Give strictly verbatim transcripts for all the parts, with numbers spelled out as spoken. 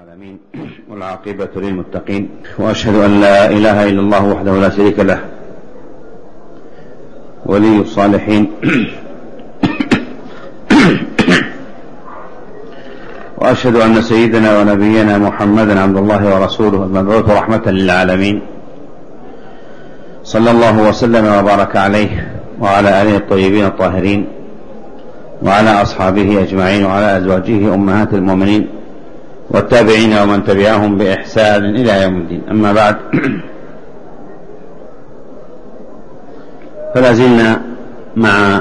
العالمين والعاقبة للمتقين، وأشهد أن لا إله إلا الله وحده لا شريك له ولي الصالحين وأشهد أن سيدنا ونبينا محمدا عبد الله ورسوله المبعوث رحمة للعالمين، صلى الله وسلم وبارك عليه وعلى آله الطيبين الطاهرين وعلى أصحابه أجمعين وعلى أزواجه أمهات المؤمنين والتابعين ومن تبعهم بإحسان إلى يوم الدين. أما بعد، فلازلنا مع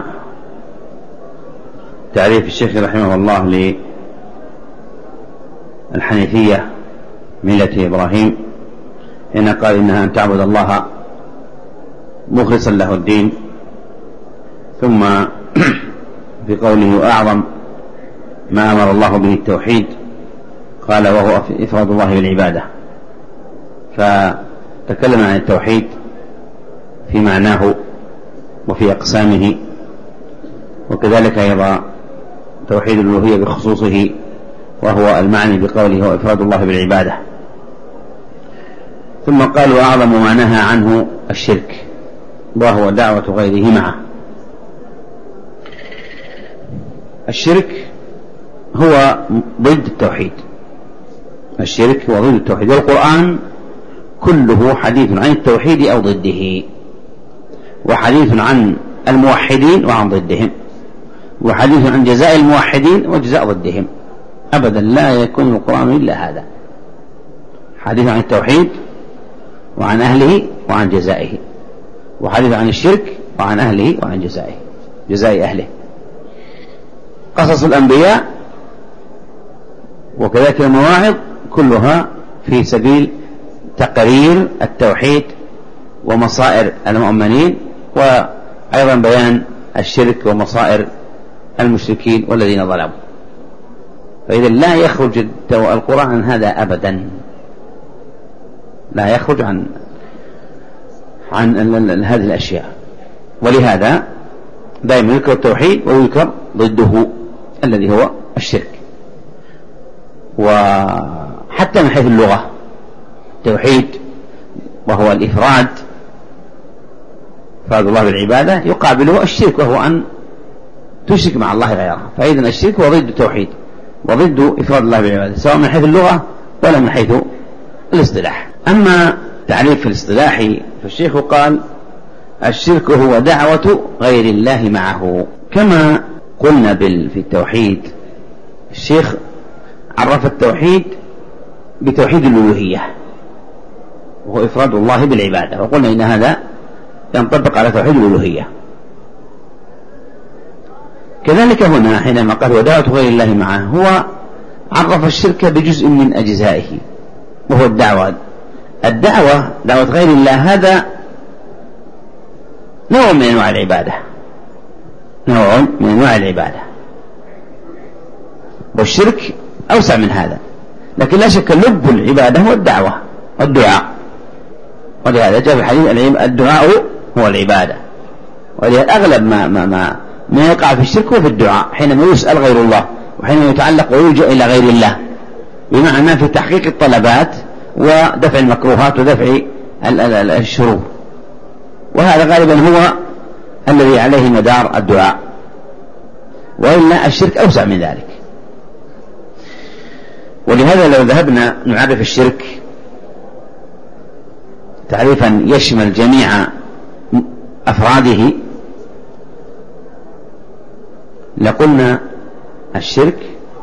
تعريف الشيخ رحمه الله للحنيفية ملة إبراهيم، إن قال إنها أن تعبد الله مخلصا له الدين. ثم في قوله أعظم ما أمر الله به التوحيد، قال وهو إفراد الله بالعبادة، فتكلم عن التوحيد في معناه وفي أقسامه، وكذلك أيضا توحيد الألوهية بخصوصه وهو المعني بقوله هو إفراد الله بالعبادة. ثم قال وأعظم ما نهى عنه الشرك وهو دعوة غيره معه. الشرك هو ضد التوحيد، الشرك هو ضد التوحيد، والقرآن كله حديث عن التوحيد أو ضده، وحديث عن الموحدين وعن ضدهم، وحديث عن جزاء الموحدين وجزاء ضدهم. أبدا لا يكون القرآن إلا هذا، حديث عن التوحيد وعن أهله وعن جزائه، وحديث عن الشرك وعن أهله وعن جزائه جزاء أهله. قصص الأنبياء وكذلك المواعظ كلها في سبيل تقرير التوحيد ومصائر المؤمنين، وأيضا بيان الشرك ومصائر المشركين والذين ظلموا. فإذا لا يخرج القرآن عن هذا أبدا، لا يخرج عن عن هذه الأشياء. ولهذا دائما يذكر التوحيد ويذكر ضده الذي هو الشرك. وحتى من حيث اللغة التوحيد وهو الإفراد، إفراد الله بالعبادة، يقابله الشرك وهو أن تشرك مع الله غيره. فإذن الشرك هو ضد التوحيد وضد إفراد الله بالعبادة، سواء من حيث اللغة ولا من حيث الاصطلاح. أما تعريف الاصطلاح فالشيخ قال الشرك هو دعوة غير الله معه. كما قلنا في التوحيد، الشيخ عرف التوحيد بتوحيد الألوهية وهو إفراد الله بالعبادة، وقلنا إن هذا ينطبق على توحيد الألوهية. كذلك هنا حينما قال ودعوة غير الله معه، هو عرف الشرك بجزء من أجزائه وهو الدعوة. الدعوة دعوة غير الله هذا نوع من أنواع العبادة، نوع من أنواع العبادة، والشرك أوسع من هذا. لكن لا شك لب العبادة هو الدعوة والدعاء، ولهذا جاء في الحديث الدعاء هو العبادة. ولهذا أغلب ما, ما, ما, ما يقع في الشرك هو في الدعاء، حينما يسأل غير الله وحينما يتعلق ويلجأ إلى غير الله، بمعنى في تحقيق الطلبات ودفع المكروهات ودفع الشرور. وهذا غالبا هو الذي عليه مدار الدعاء، وإلا الشرك أوسع من ذلك. ولهذا لو ذهبنا نعرف الشرك تعريفا يشمل جميع أفراده لقلنا الشرك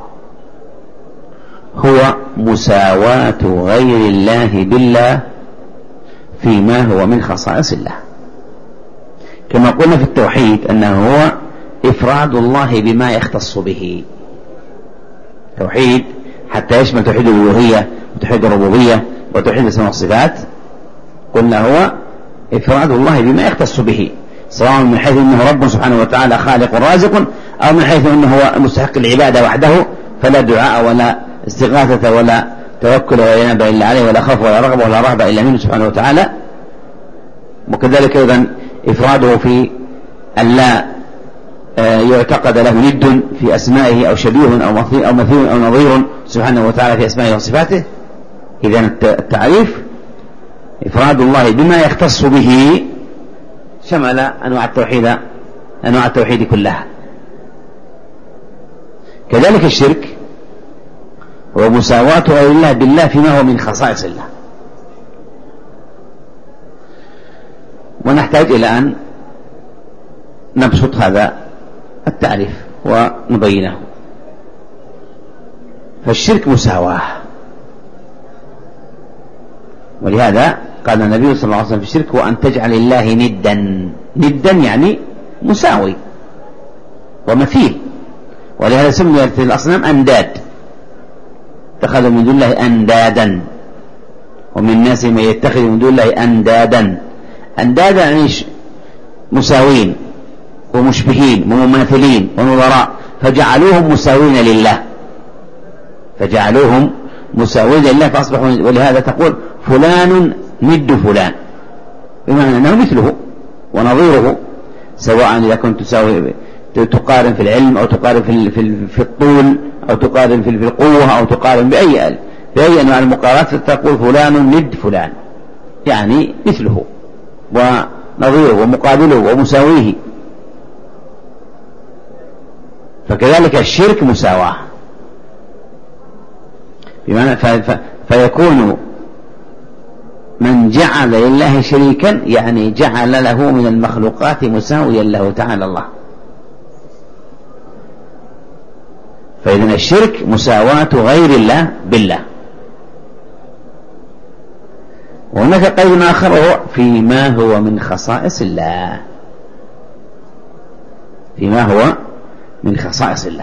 هو مساواة غير الله بالله فيما هو من خصائص الله، كما قلنا في التوحيد أنه هو إفراد الله بما يختص به. توحيد حتى يشمل توحيد الألوهية وتوحيد الربوبية وتوحيد الأسماء والصفات، قلنا هو إفراد الله بما يختص به، سواء من حيث أنه رب سبحانه وتعالى خالق رازق، أو من حيث أنه هو مستحق العبادة وحده، فلا دعاء ولا استغاثة ولا توكل ولا ينبع إلا عليه، ولا خوف ولا رغبة ولا رهبة إلا منه سبحانه وتعالى. وكذلك أيضا إفراده في أن لا يعتقد له ند في أسمائه أو شبيه أو مثيل أو نظير سبحانه وتعالى في أسمائه وصفاته. إذن التعريف إفراد الله بما يختص به شمل أنواع التوحيد أنواع التوحيد كلها. كذلك الشرك هو مساواة غير الله بالله فيما هو من خصائص الله. ونحتاج إلى أن نبسط هذا التعريف ونبينه. فالشرك مساواة، ولهذا قال النبي صلى الله عليه وسلم في الشرك هو أن تجعل الله ندا. ندا يعني مساوي ومثيل، ولهذا سميت الأصنام أنداد، اتخذوا من دون الله أندادا، ومن الناس من يتخذ من دون الله أندادا. أندادا يعني مساوين ومشبهين ومماثلين ونظراء، فجعلوهم مساوين لله فجعلوهم مساوين لله فأصبحوا. ولهذا تقول فلان ند فلان، بمعنى أنه مثله ونظيره، سواء إذا كنت تساوي تقارن في العلم أو تقارن في في الطول أو تقارن في القوة أو تقارن بأي بأي أنواع المقارنات، تقول فلان ند فلان، يعني مثله ونظيره ومقابله ومساويه. فكذلك الشرك مساواة، بمعنى فيكون من جعل لله شريكا يعني جعل له من المخلوقات مساويا له تعالى الله. فإذن الشرك مساواة غير الله بالله. وهناك قيد آخر هو فيما هو من خصائص الله، فيما هو من خصائص الله.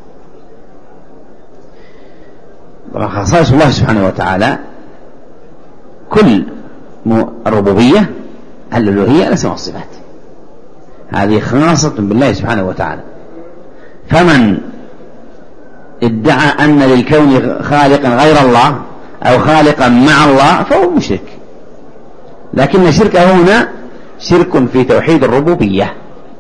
وخصائص الله سبحانه وتعالى كل الربوبية، الألوهية، الأسماء والصفات، هذه خاصة بالله سبحانه وتعالى. فمن ادعى أن للكون خالقا غير الله أو خالقا مع الله فهو مشرك. لكن شركه هنا شرك في توحيد الربوبية.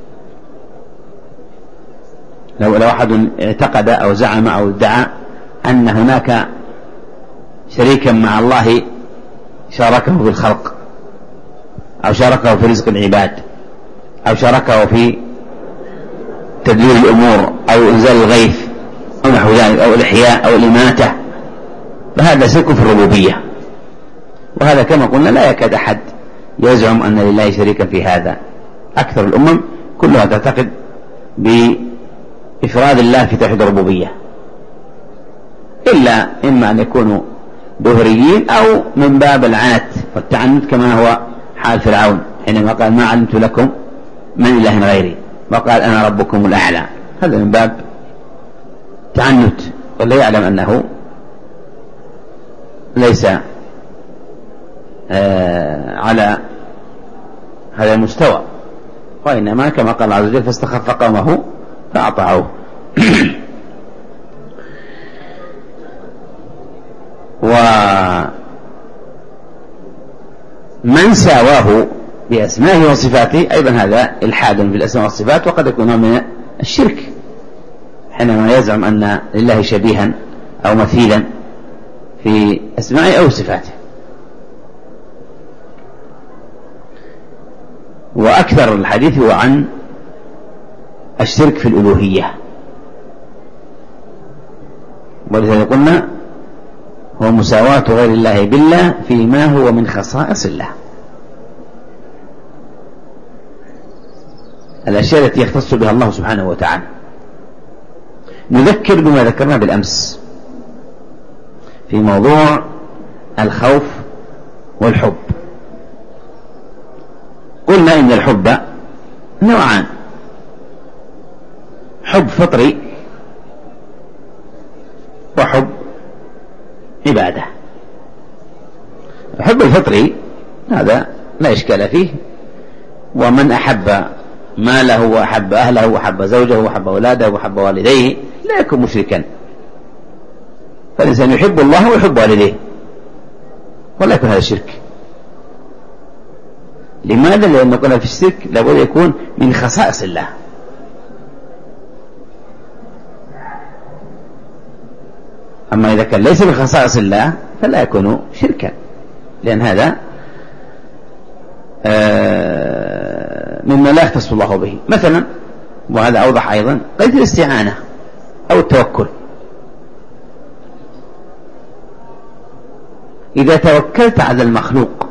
لو لو أحد اعتقد أو زعم أو ادعى أن هناك شريكا مع الله شاركه في الخلق أو شاركه في رزق العباد أو شاركه في تدبير الأمور أو إنزال الغيث أو نحو ذلك أو الإحياء أو الإماتة، فهذا شرك في الربوبية. وهذا كما قلنا لا يكاد أحد يزعم أن لله شريكا في هذا. أكثر الأمم كلها تعتقد بإفراد الله في توحيد الربوبية، إلا إما أن يكونوا دهريين أو من باب العنت والتعنت، كما هو حال فرعون حينما قال ما علمت لكم من إله غيري وقال أنا ربكم الأعلى. هذا من باب تعنت، ولا يعلم أنه ليس آه على هذا المستوى، وإنما كما قال الله عز وجل فاستخف قومه فأطاعوه. ومن ساواه بأسمائه وصفاته أيضا هذا إلحاد في الأسماء والصفات، وقد يكون من الشرك حينما يزعم أن لله شبيها أو مثيلا في أسمائه أو صفاته. وأكثر الحديث هو عن الشرك في الألوهية، ولذلك قلنا هو مساواة غير الله بالله فيما هو من خصائص الله، الأشياء التي يختص بها الله سبحانه وتعالى. نذكر بما ذكرنا بالأمس في موضوع الخوف والحب. قلنا إن الحب نوعان: حب فطري وحب عبادة. الحب الفطري هذا لا إشكال فيه، ومن أحب ماله وأحب أهله وأحب زوجه وأحب أولاده وأحب والديه لا يكون مشركا. فالإنسان يحب الله ويحب والديه ولا يكون هذا الشرك. لماذا؟ لأنه قلنا في الشرك لابد يكون من خصائص الله. أما إذا كان ليس من خصائص الله فلا يكون شركا، لأن هذا مما لا يختص الله به. مثلا، وهذا أوضح أيضا، قضية الاستعانة أو التوكل. إذا توكلت على المخلوق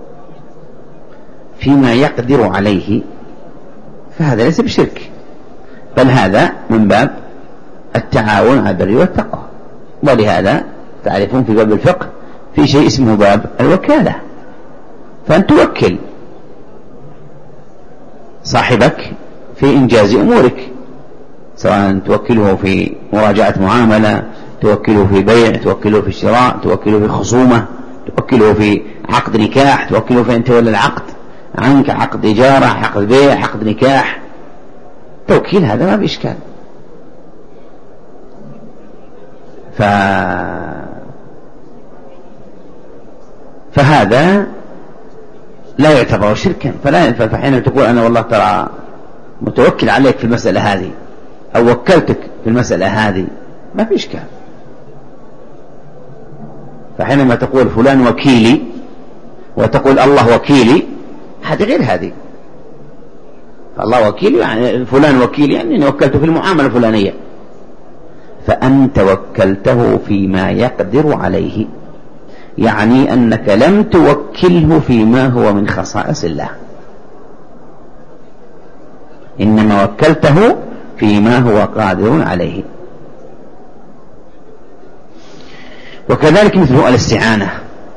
فيما يقدر عليه فهذا ليس بشرك، بل هذا من باب التعاون على البر والتقوى. ولهذا تعرفون في باب الفقه في شيء اسمه باب الوكالة، فأن توكل صاحبك في إنجاز أمورك، سواء توكله في مراجعة معاملة، توكله في بيع، توكله في شراء، توكله في خصومة، توكله في عقد نكاح، توكله في أن تولى العقد عنك، عقد إجارة، عقد بيع، عقد نكاح. توكيل هذا ما بإشكال. ف... فهذا لا يعتبر شركا، فلا ينفع. فحين تقول أنا والله ترى متوكل عليك في المسألة هذه أو وكلتك في المسألة هذه، ما في إشكال. فحينما تقول فلان وكيلي وتقول الله وكيلي، هذه غير هذه. فالله وكيلي يعني فلان وكيلي، يعني أني وكلته في المعاملة الفلانية. فأنت وكلته فيما يقدر عليه، يعني أنك لم توكله فيما هو من خصائص الله، إنما وكلته فيما هو قادر عليه. وكذلك مثل الاستعانة،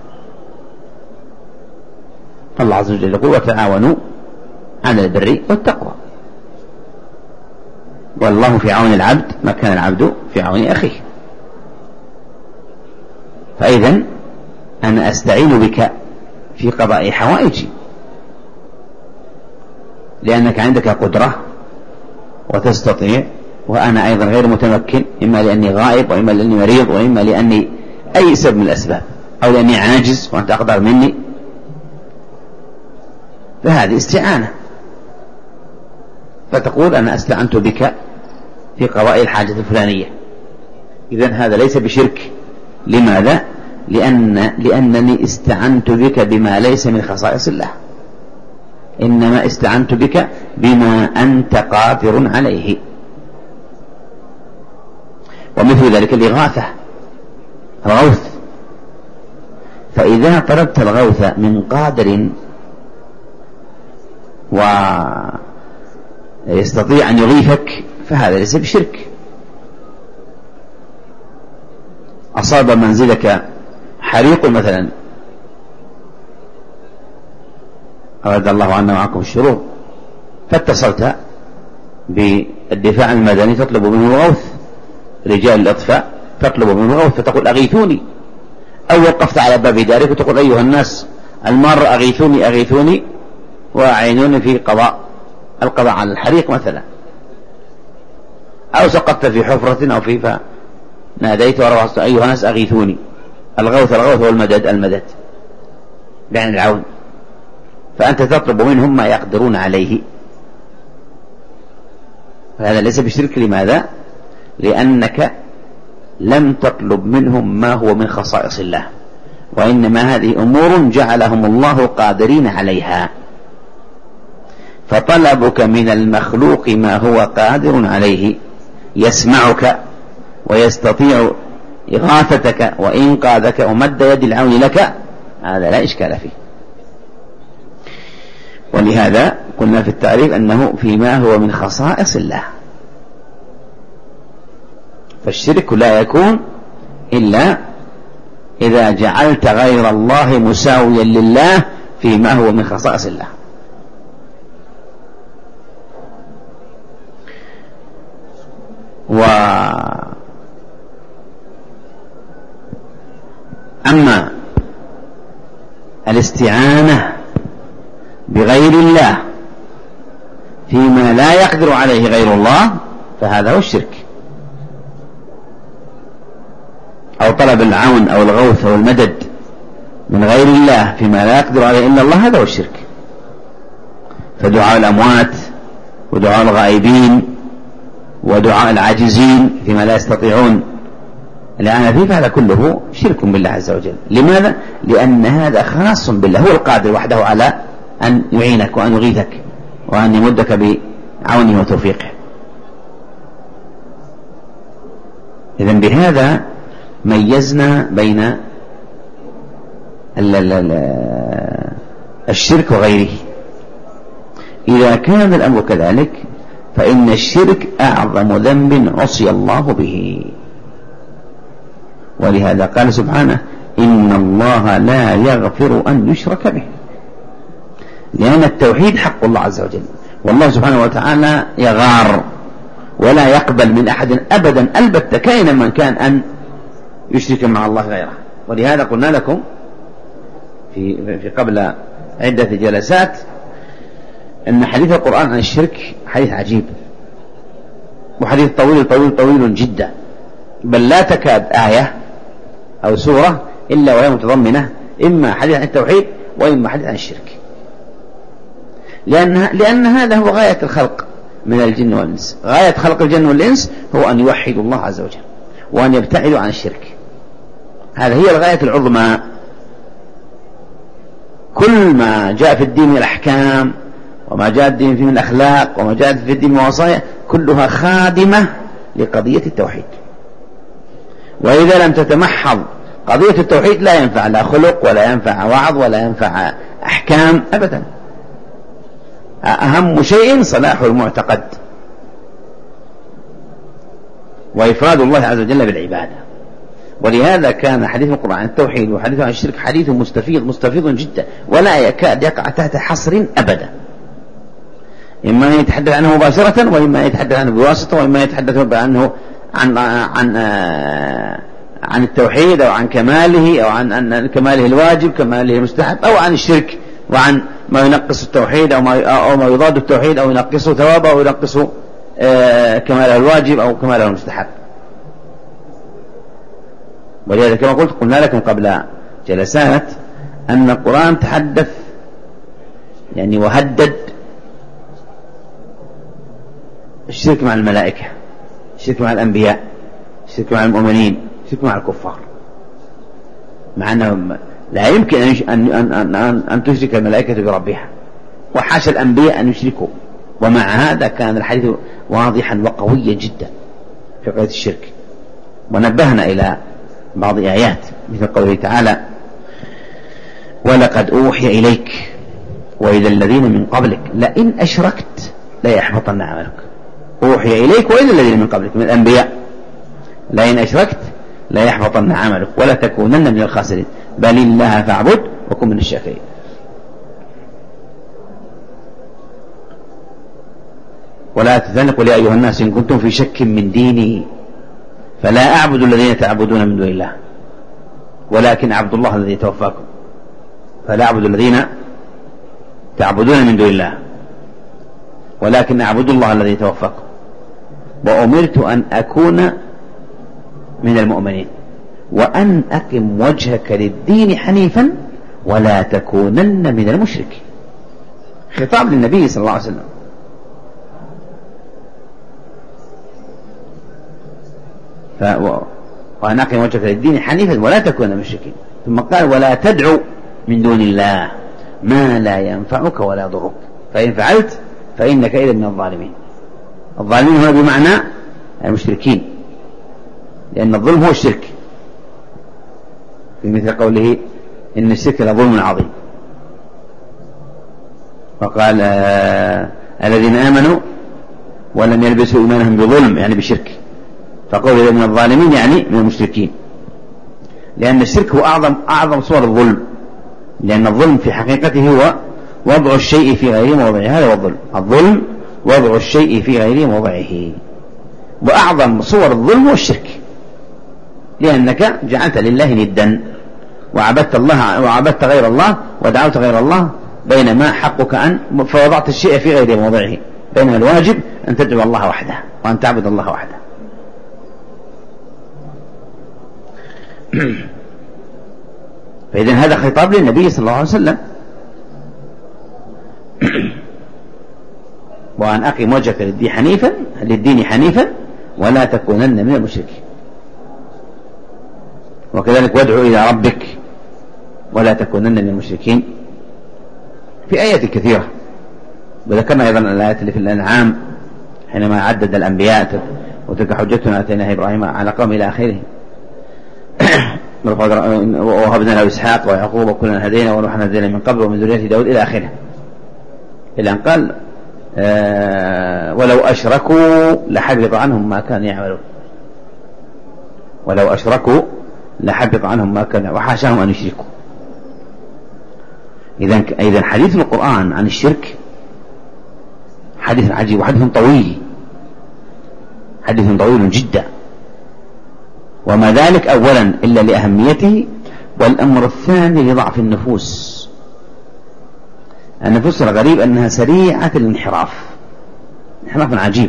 الله عز وجل يقول وتعاونوا على البر والتقوى، والله في عون العبد ما كان العبد في عون أخيه. فإذا أنا أستعين بك في قضاء حوائجي لأنك عندك قدرة وتستطيع، وأنا أيضا غير متمكن، إما لأني غائب وإما لأني مريض وإما لأني أي سبب من الأسباب، أو لأني عاجز وأنت أقدر مني. فهذه استعانة. فتقول أنا استعنت بك في قضاء الحاجة الفلانية، إذن هذا ليس بشرك. لماذا؟ لأن لأنني استعنت بك بما ليس من خصائص الله، إنما استعنت بك بما أنت قادر عليه. ومثل ذلك الإغاثة، الغوث. فإذا طلبت الغوث من قادر ويستطيع أن يغيثك فهذا ليس بشرك. أصاب منزلك حريق مثلا، أراد الله عنا وعنكم الشرور، فاتصلت بالدفاع المدني تطلب منه الغوث، رجال الإطفاء تطلب منه الغوث، فتقول أغيثوني. أو وقفت على باب دارك وتقول أيها الناس المار أغيثوني أغيثوني وأعينوني في قضاء القضاء على الحريق مثلا. أو سقطت في حفرة أو في فناديت ورفعت أيها الناس أغيثوني. الغوث الغوث والمدد المدد يعني العون. فأنت تطلب منهم ما يقدرون عليه، فهذا ليس بشرك. لماذا؟ لأنك لم تطلب منهم ما هو من خصائص الله، وإنما هذه أمور جعلهم الله قادرين عليها. فطلبك من المخلوق ما هو قادر عليه يسمعك ويستطيع إغاثتك وإنقاذك ومد يد العون لك، هذا لا إشكال فيه. ولهذا قلنا في التعريف أنه فيما هو من خصائص الله. فالشرك لا يكون إلا إذا جعلت غير الله مساويا لله فيما هو من خصائص الله. وأما الاستعانة بغير الله فيما لا يقدر عليه غير الله فهذا هو الشرك. أو طلب العون أو الغوث أو المدد من غير الله فيما لا يقدر عليه إلا الله، هذا هو الشرك. فدعاء الأموات ودعاء الغائبين ودعاء العاجزين فيما لا يستطيعون الإعانة فيه فهذا كله شرك بالله عز وجل. لماذا؟ لأن هذا خاص بالله، هو القادر وحده على أن يعينك وأن يغيثك وأن يمدك بعونه وتوفيقه. إذن بهذا ميزنا بين الشرك وغيره. إذا كان الأمر كذلك فإن الشرك أعظم ذنب عصي الله به، ولهذا قال سبحانه إن الله لا يغفر أن يشرك به، لأن التوحيد حق الله عز وجل، والله سبحانه وتعالى يغار ولا يقبل من أحد أبدا البتة كائنا من كان أن يشرك مع الله غيره. ولهذا قلنا لكم في, في قبل عدة جلسات أن حديث القرآن عن الشرك حديث عجيب، وحديث طويل طويل طويل جدا، بل لا تكاد آية أو سورة إلا وهي متضمنة إما حديث عن التوحيد وإما حديث عن الشرك، لأن, لأن هذا هو غاية الخلق من الجن والإنس. غاية خلق الجن والإنس هو أن يوحدوا الله عز وجل وأن يبتعدوا عن الشرك، هذا هي الغاية العظمى. كل ما جاء في الدين من الأحكام وما جاء الدين فيه من الأخلاق وما جاء في الدين من الوصايا كلها خادمة لقضية التوحيد، وإذا لم تتمحض قضية التوحيد لا ينفع لا خلق ولا ينفع وعظ ولا ينفع أحكام أبدا. أهم شيء صلاح المعتقد وإفراد الله عز وجل بالعبادة. ولهذا كان حديث القرآن عن التوحيد وحديث عن الشرك حديث مستفيض مستفيض جدا، ولا يكاد يقع تحت حصر أبدا، إما أن يتحدث عنه مباشرة وإما أن يتحدث عنه بواسطة وإما أن يتحدث عنه عن عن عن التوحيد أو عن كماله أو عن عن كماله الواجب كماله المستحب أو عن الشرك وعن ما ينقص التوحيد أو ما أو ما يضاد التوحيد أو ينقصه ثوابه أو ينقصه كماله الواجب أو كماله المستحب. ولذلك كما قلت قلنا لكم قبل جلسات أن القرآن تحدث يعني وهدد الشرك مع الملائكة، الشرك مع الأنبياء، الشرك مع المؤمنين، الشرك مع الكفار، مع أنه لا يمكن أن, أن, أن, أن تشرك الملائكة بربها، وحاشا الأنبياء أن يشركوا. ومع هذا كان الحديث واضحا وقويا جدا في قضية الشرك. ونبهنا إلى بعض آيات مثل قوله تعالى ولقد أوحي إليك وإلى الذين من قبلك لئن أشركت ليحبطن عملك. أوحي إليك وإلى الذين من قبلك من الأنبياء لئن أشركت ليحبطن عملك ولا تكونن من الخاسرين بل الله فاعبد وكن من الشاكرين. ولا تثنقوا يا أيها الناس إن كنتم في شك من ديني فلا أعبد الذين تعبدون من دون الله ولكن أعبد الله الذي يتوفاكم. فلا أعبد الذين تعبدون من دون الله ولكن أعبد الله الذي يتوفاكم وأمرت أن أكون من المؤمنين وأن أقم وجهك للدين حنيفا ولا تكونن من المشركين. خطاب للنبي صلى الله عليه وسلم. ف... وأن أقم وجهك للدين حنيفا ولا تكونن من المشركين. ثم قال ولا تدعو من دون الله ما لا ينفعك ولا يضرك فإن فعلت فإنك إذا من الظالمين. الظالمين هنا بمعنى المشركين، لأن الظلم هو الشرك، في مثل قوله إن الشرك لظلم عظيم. وقال آه الذين آمنوا ولم يلبسوا إيمانهم بظلم يعني بشرك، فقول إذا من الظالمين يعني من المشركين، لأن الشرك هو أعظم أعظم صور الظلم، لأن الظلم في حقيقته هو وضع الشيء في غير موضعه. هذا هو الظلم. الظلم وضع الشيء في غير موضعه، وأعظم صور الظلم هو الشرك، لأنك جعلت لله ندا وعبدت الله وعبدت غير الله ودعوت غير الله، بينما حقك أن فوضعت الشيء في غير موضعه، بينما الواجب أن تدعو الله وحده وأن تعبد الله وحده. فإذن هذا خطاب للنبي صلى الله عليه وسلم وأن أقم وجهك للدين حنيفا للدين حنيفا ولا تكونن من المشركين. وكذلك وادعو إلى ربك ولا تكونن من المشركين في آيات كثيرة. وذكرنا أيضا الآيات اللي في الأنعام حينما عدد الأنبياء وتلك حجتنا آتيناها إبراهيم على قوم إلى آخره ووهبنا له إسحاق ويعقوب وكلنا هدينا ونوحا هدينا من قبل ومن ذرية داود إلى آخره، إلى أن قال آه ولو أشركوا لحبط عنهم ما كانوا يعملون، ولو أشركوا لحبط عنهم ما كانوا، وحاشاهم أن يشركوا. إذن إذن حديث القرآن عن الشرك حديث عجيب وحديث طويل، حديث طويل جدا، وما ذلك أولا إلا لأهميته، والأمر الثاني لضعف النفوس. النفوس الغريب أنها سريعة الانحراف، انحراف عجيب،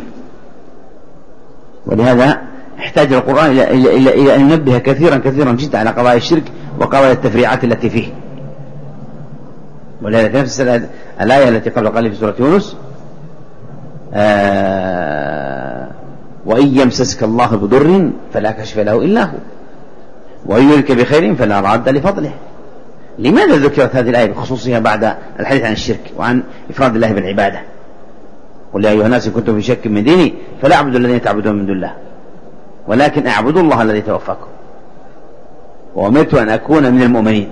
ولهذا احتاج القرآن إلى, إلى, إلى, إلى أن ينبه كثيرا كثيرا جدا على قضايا الشرك وقضايا التفريعات التي فيه. ولهذا في نفس الآية التي قبل قليل في سورة يونس آه وإن يمسسك الله بضر فلا كشف له إلا هو وإن يردك بخير فلا راد لفضله. لماذا ذكرت هذه الآية بخصوصها بعد الحديث عن الشرك وعن إفراد الله بالعبادة؟ قل يا أيها الناس إن كنتم في شك من ديني فلا أعبد الذين تعبدون من دون الله ولكن أعبد الله الذي توفاكم وأمرت أن أكون من المؤمنين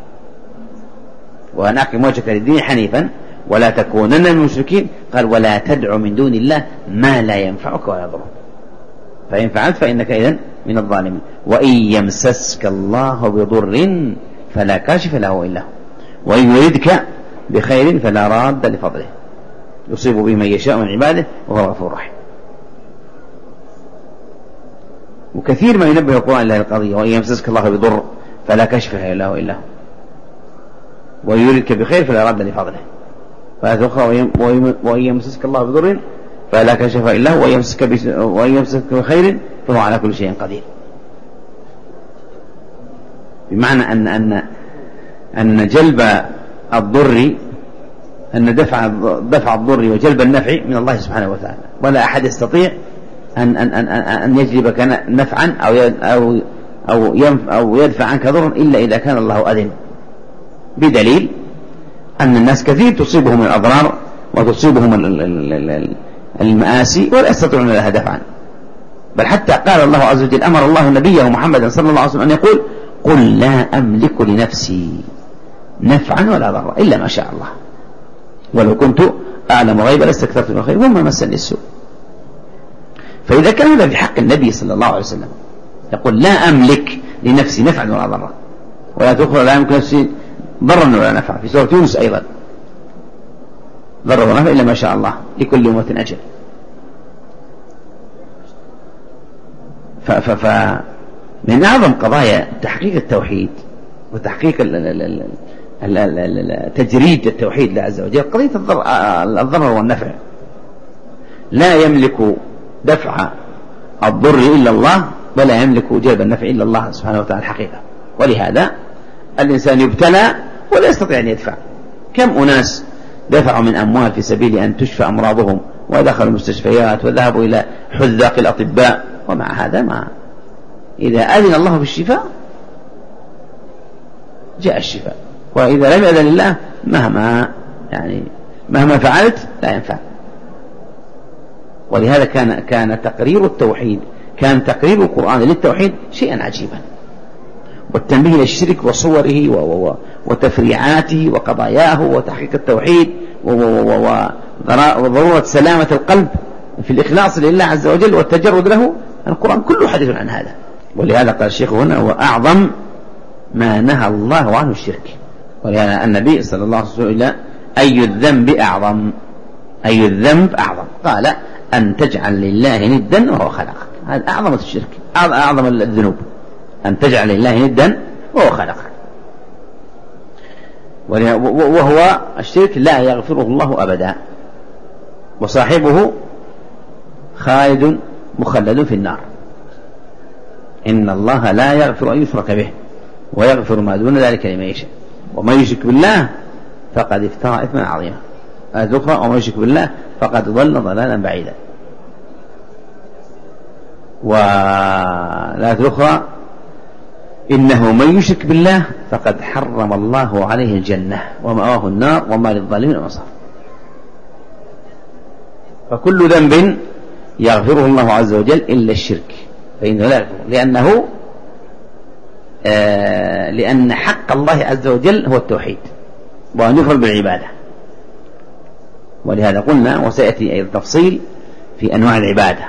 وأن أقم وجهك للدين حنيفا ولا تكونن من المشركين. قال ولا تدع من دون الله ما لا ينفعك ولا يضرك فإن فعلت فإنك إذن من الظالمين. وإن يمسسك الله بضر فلا كاشف له إلا هو وإن يردك بخير فلا راد لفضله يصيب به من يشاء من عباده وهو غفور رحيم. وكثير ما ينبه القرآن إلى القضية وإن يمسسك الله بضر فلا كاشف له إلا هو وإن يردك بخير فلا راد لفضله. فهذا أخرى وإن يمسسك الله بضر فلا كاشف إلا هو وإن يمسسك بخير فهو على كل شيء قدير. بمعنى أن أن أن جلب الضر أن دفع دفع الضر وجلب النفع من الله سبحانه وتعالى، ولا أحد يستطيع أن أن أن أن يجلبك نفعا أو أو أو أو يدفع عنك ضرا إلا إذا كان الله أذن، بدليل أن الناس كثير تصيبهم الأضرار وتصيبهم المآسي ولا يستطيعون لها دفعا. بل حتى قال الله عز وجل أمر الله نبيه محمدا صلى الله عليه وسلم أن يقول قل لا أملك لنفسي نفعا ولا ضرا إلا ما شاء الله ولو كنت أعلم غيب لاستكثرت من الخير وما مسني السوء. فإذا كان هذا في حق النبي صلى الله عليه وسلم يقول لا أملك لنفسي نفعا ولا ضرا ولا تخرج لا يملك نفسي ضرا ولا نفعا في سورة يونس أيضا ضرا ولا نفع إلا ما شاء الله لكل أمة أجل. ف ف ف من أعظم قضايا تحقيق التوحيد وتحقيق تجريد التوحيد لله عز وجل قضية الضرر والنفع. لا يملك دفع الضر إلا الله ولا يملك جلب النفع إلا الله سبحانه وتعالى الحقيقة. ولهذا الإنسان يبتلى ولا يستطيع أن يدفع. كم أناس دفعوا من أموال في سبيل أن تشفى أمراضهم ودخلوا المستشفيات وذهبوا إلى حذاق الأطباء ومع هذا ما إذا أذن الله بالشفاء جاء الشفاء، وإذا لم يأذن الله مهما يعني مهما فعلت لا ينفع. ولهذا كان كان تقرير التوحيد كان تقرير القرآن للتوحيد شيئا عجيبا، والتنبيه إلى الشرك وصوره وتفريعاته وقضاياه وتحقيق التوحيد وضرورة سلامة القلب في الإخلاص لله عز وجل والتجرد له. القرآن كله حديث عن هذا. ولهذا قال الشيخ هنا هو أعظم ما نهى الله عنه الشرك. ولهذا النبي صلى الله عليه وسلم أي الذنب أعظم أي الذنب أعظم قال أن تجعل لله ندا وهو خلقك. هذا أعظم الشرك أعظم الذنوب أن تجعل لله ندا وهو خلقك. وهو الشرك لا يغفره الله أبدا وصاحبه خالد مخلد في النار. إن الله لا يغفر أن يشرك به ويغفر ما دون ذلك لمن يشاء ومن يشرك بالله فقد افترى إثما عظيما. آية أخرى ومن يشرك بالله فقد ضل ضلالا بعيدا. والآية الأخرى إنه من يشرك بالله فقد حرم الله عليه الجنة ومأواه النار وما للظالمين من أنصار. فكل ذنب يغفره الله عز وجل إلا الشرك فإنه لا يغفره، لأنه آه لأن حق الله عز وجل هو التوحيد وأن يفرد بالعبادة. ولهذا قلنا وسيأتي أيضا تفصيل في أنواع العبادة: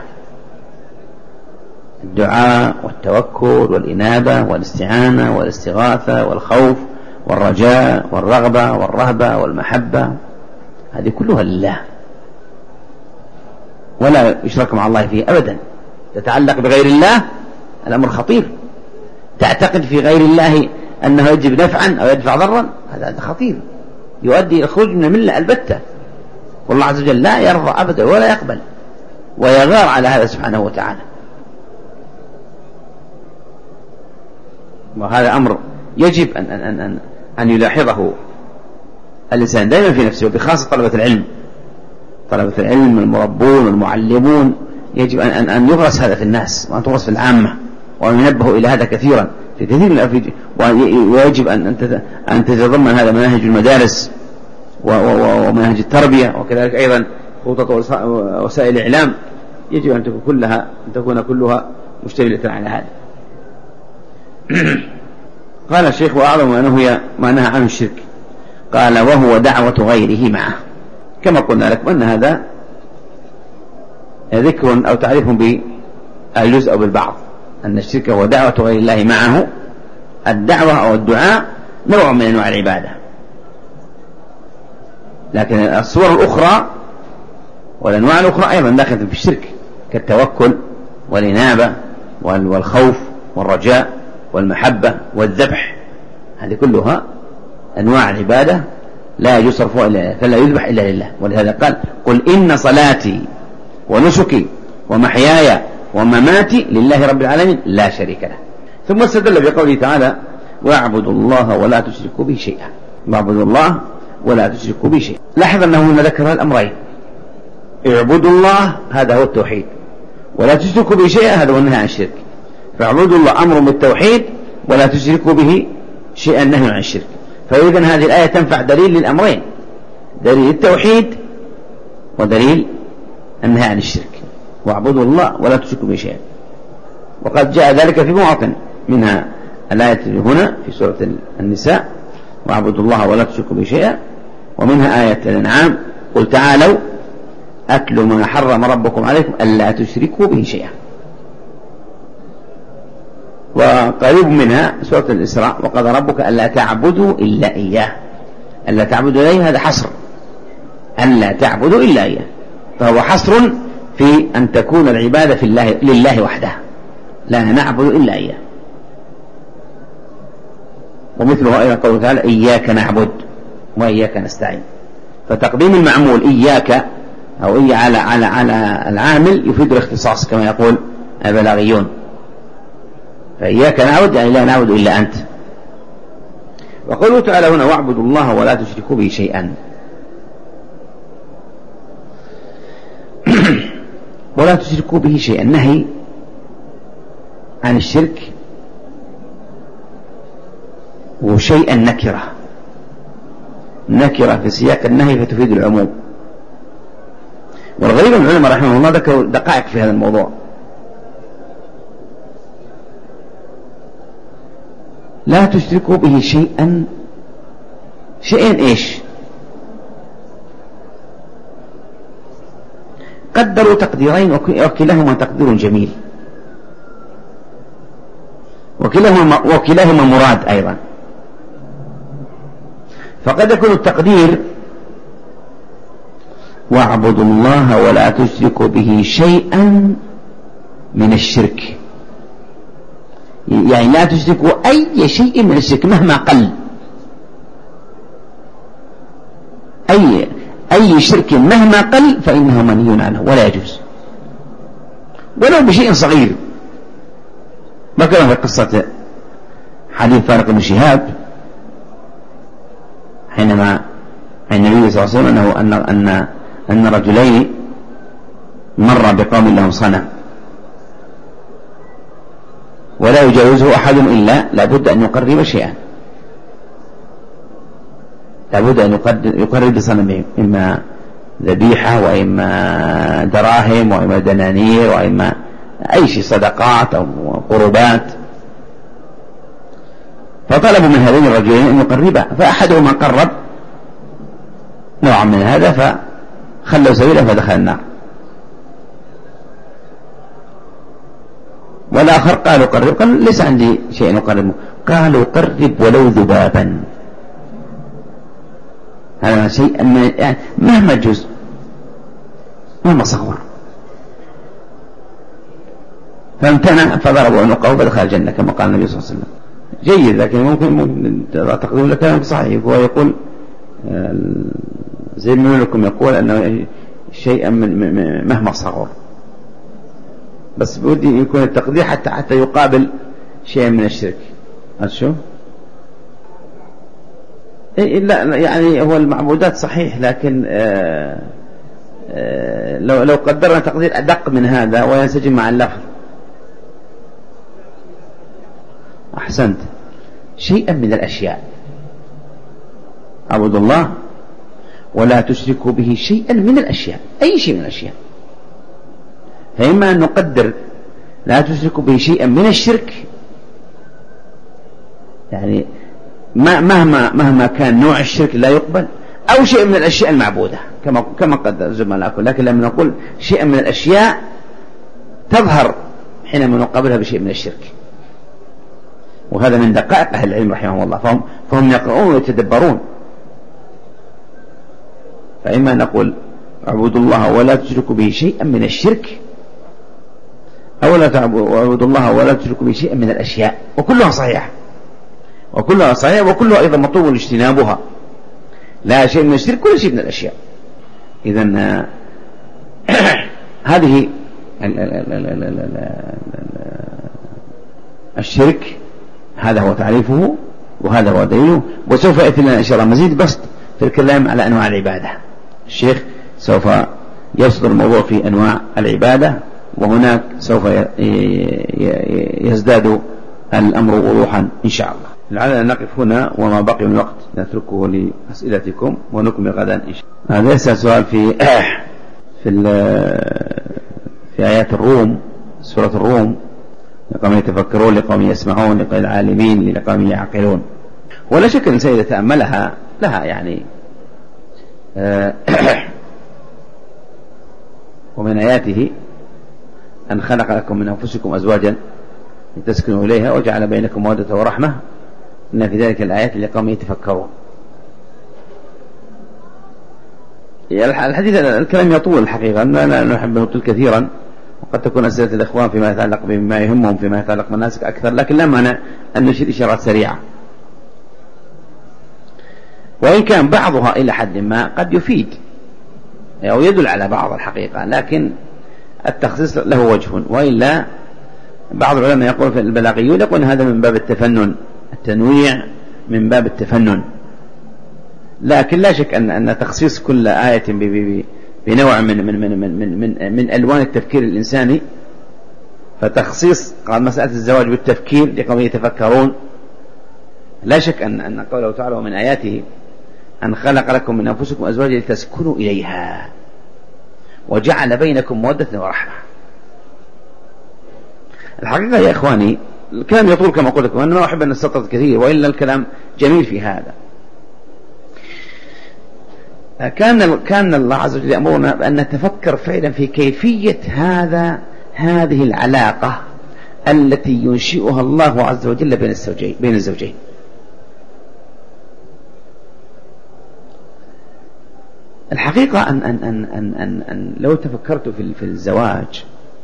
الدعاء والتوكل والإنابة والاستعانة والاستغاثة والخوف والرجاء والرغبة والرهبة والمحبة، هذه كلها لله ولا يشرك مع الله فيه أبدا. تتعلق بغير الله الأمر خطير، تعتقد في غير الله أنه يجب نفعا أو يدفع ضرا، هذا خطير يؤدي إلى الخروج من الملة البتة. والله عز وجل لا يرضى أبدا ولا يقبل ويغار على هذا سبحانه وتعالى. وهذا أمر يجب أن, أن, أن, أن يلاحظه الإنسان دائما في نفسه، وبخاصة طلبة العلم. طلبة العلم المربون والمعلمون يجب أن, أن, أن يغرس هذا في الناس وأن تغرس في العامة، وأن ينبهوا إلى هذا كثيرا في كثير من الأفريج. ويجب أن, أن تتضمن هذا مناهج المدارس ومناهج التربية، وكذلك أيضا خطط وسائل الإعلام يجب أن تكون كلها أن تكون كلها مشتملة على هذا. قال الشيخ: وأعظم ما نهي ما نهى عنه الشرك، قال: وهو دعوة غيره معه. كما قلنا لكم أن هذا ذكر أو تعريف بالجزء أو بالبعض، أن الشرك هو دعوة غير الله معه. الدعوة أو الدعاء نوع من أنواع العبادة، لكن الصور الأخرى والأنواع الأخرى أيضا داخلة في الشرك، كالتوكل والإنابة والخوف والرجاء والمحبة والذبح، هذه كلها أنواع العبادة لا يجوز صرفها إلا لله، فلا يذبح إلا لله. ولهذا قال: قل إن صلاتي ونسكي ومحياي ومماتي لله رب العالمين لا شريك له. ثم استدل بقوله تعالى: واعبدوا الله ولا تشركوا به شيئا. واعبدوا الله ولا تشركوا به شيئا. لاحظ أنه هنا ذكر الأمرين: اعبدوا الله هذا هو التوحيد، ولا تشركوا به شيئا هذا هو النهي عن الشرك. فاعبدوا الله أمر بالتوحيد ولا تشركوا به شيئا نهي عن الشرك. فإذن هذه الآية تنفع دليل للأمرين: دليل التوحيد ودليل النهي عن الشرك. واعبدوا الله ولا تشركوا به شيئا. وقد جاء ذلك في مواطن، منها الآية هنا في سورة النساء: واعبدوا الله ولا تشركوا به شيئا، ومنها آية الأنعام: قل تعالوا أتلوا ما حرم ربكم عليكم ألا تشركوا به شيئا. وقريب منها سورة الإسراء: وقضى ربك ألا تعبدوا إلا إياه. ألا تعبدوا إلا إياه هذا حصر، ألا تعبدوا إلا إياه، فهو حصر في أن تكون العبادة في الله لله وحده، لا نعبد إلا إياه. ومثله أيضا قوله تعالى: إياك نعبد وإياك نستعين. فتقديم المعمول إياك أو إيا على على على العامل يفيد الاختصاص كما يقول البلاغيون. فإياك نعبد يعني لا نعبد إلا أنت. وقوله تعالى هنا: واعبدوا الله ولا تشركوا به شيئا. ولا تشركوا به شيئا نهي عن الشرك، وشيئا نكرة نكرة في سياق النهي فتفيد العموم. والغير من العلماء رحمه الله ذكروا دقائق في هذا الموضوع. لا تشركوا به شيئا، شيئا إيش؟ قدروا تقديرين وكلاهما تقدير جميل، وكلاهما, وكلاهما مراد أيضا. فقد يكون التقدير: واعبدوا الله ولا تشركوا به شيئا من الشرك، يعني لا تشركوا أي شيء من الشرك مهما قل، أي أي شرك مهما قل فإنه منهي عنه ولا يجوز، ولو بشيء صغير. ما كان في قصة حديث طارق بن شهاب حينما عن النبي صلى الله عليه وسلم أنه أن أن أن رجلين مر بقوم لهم صنم، ولا يجاوزه أحد إلا لابد أن يقرب شيئا، لابد أن يقرب بصنمه، إما ذبيحة وإما دراهم وإما دنانير وإما أي شيء، صدقات أو قربات. فطلبوا من هذين الرجلين أن يقربا، فأحدهما قرب نوعا من هذا فخلوا سبيله فدخل النار، والآخر قالوا قرب، قال ليس عندي شيء أقربه، قالوا قرب ولو ذبابا. هذا شيء يعني مهما جزء مهما صغر. فامتنع فضربوا عنقه فدخل الجنة كما قال النبي صلى الله عليه وسلم. جيد، لكن ممكن, ممكن تقديم لكلام صحيح. هو يقول زي ما لكم يقول أنه شيئا من مهما صغر، بس بودي يكون التقدير حتى حتى يقابل شيئا من الشرك. أشوف لا يعني هو المعبودات صحيح، لكن آآ آآ لو لو قدرنا تقدير أدق من هذا وينسجم مع اللفظ. أحسنت. شيئا من الأشياء، اعبدوا الله ولا تشركوا به شيئا من الأشياء، أي شيء من الأشياء. فإما أن نقدر لا تشركوا به شيئا من الشرك، يعني مهما مهما كان نوع الشرك لا يقبل، أو شيء من الأشياء المعبودة كما كما قدر زملائكم. لكن لما نقول شيئا من الأشياء تظهر حينما نقابلها بشيء من الشرك، وهذا من دقائق أهل العلم رحمهم الله، فهم, فهم يقرؤون ويتدبرون. فإما نقول اعبدوا الله ولا تشركوا به شيئا من الشرك، أو لا تعبدوا الله ولا تشركوا به شيئا من الأشياء، وكلها صحيحة وكلها صحيحة وكلها أيضا مطلوب اجتنابها، لا شيء من الشرك كل شيء من الأشياء. إذن هذه الشرك هذا هو تعريفه وهذا هو دليله. وسوف يأتي لنا إن شاء الله مزيد بسط في الكلام على أنواع العبادة. الشيخ سوف يصدر الموضوع في أنواع العبادة، وهناك سوف يزداد الأمر وضوحا إن شاء الله. لعلنا نقف هنا، وما بقي من وقت نتركه لأسئلتكم ونكمل غدا إن شاء الله. هذا يسأل سؤال في في في آيات الروم، سورة الروم: لقوم يتفكرون لقوم يسمعون لقوم العالمين لقوم يعقلون. ولا شك أن سيدة تأملها لها يعني ومن آياته أن خلق لكم من أنفسكم أزواجا لتسكنوا إليها وجعل بينكم مودة ورحمة إن في ذلك الآيات لقوم يتفكرون. الحديث الكلام يطول الحقيقة، لا نحب نطول كثيرا، وقد تكون أسئلة الإخوان فيما يتعلق بما يهمهم فيما يتعلق بالناسك أكثر، لكن لا مانع أن نشير إشارات سريعة، وإن كان بعضها إلى حد ما قد يفيد أو يدل على بعض الحقيقة، لكن التخصيص له وجه. وإلا بعض العلماء يقول في البلاغيون يقول هذا من باب التفنن، التنويع من باب التفنن. لكن لا شك أن أن تخصيص كل آية بنوع من من من من من, من, من ألوان التفكير الإنساني، فتخصيص قال مسألة الزواج بالتفكير لقوم يتفكرون، لا شك أن أن قوله تعالى: ومن آياته أن خلق لكم من أنفسكم أزواجا لتسكنوا إليها وجعل بينكم مودة ورحمة. الحقيقة يا إخواني الكلام يطول كما قلت لكم، أنا ما أحب أن أستطرد كثير، وإلا الكلام جميل في هذا. كان كان الله عز وجل يأمرنا بأن نتفكر فعلا في كيفية هذا هذه العلاقة التي ينشئها الله عز وجل بين الزوجين بين الزوجين. الحقيقة أن أن أن أن أن, أن لو تفكرت في في الزواج،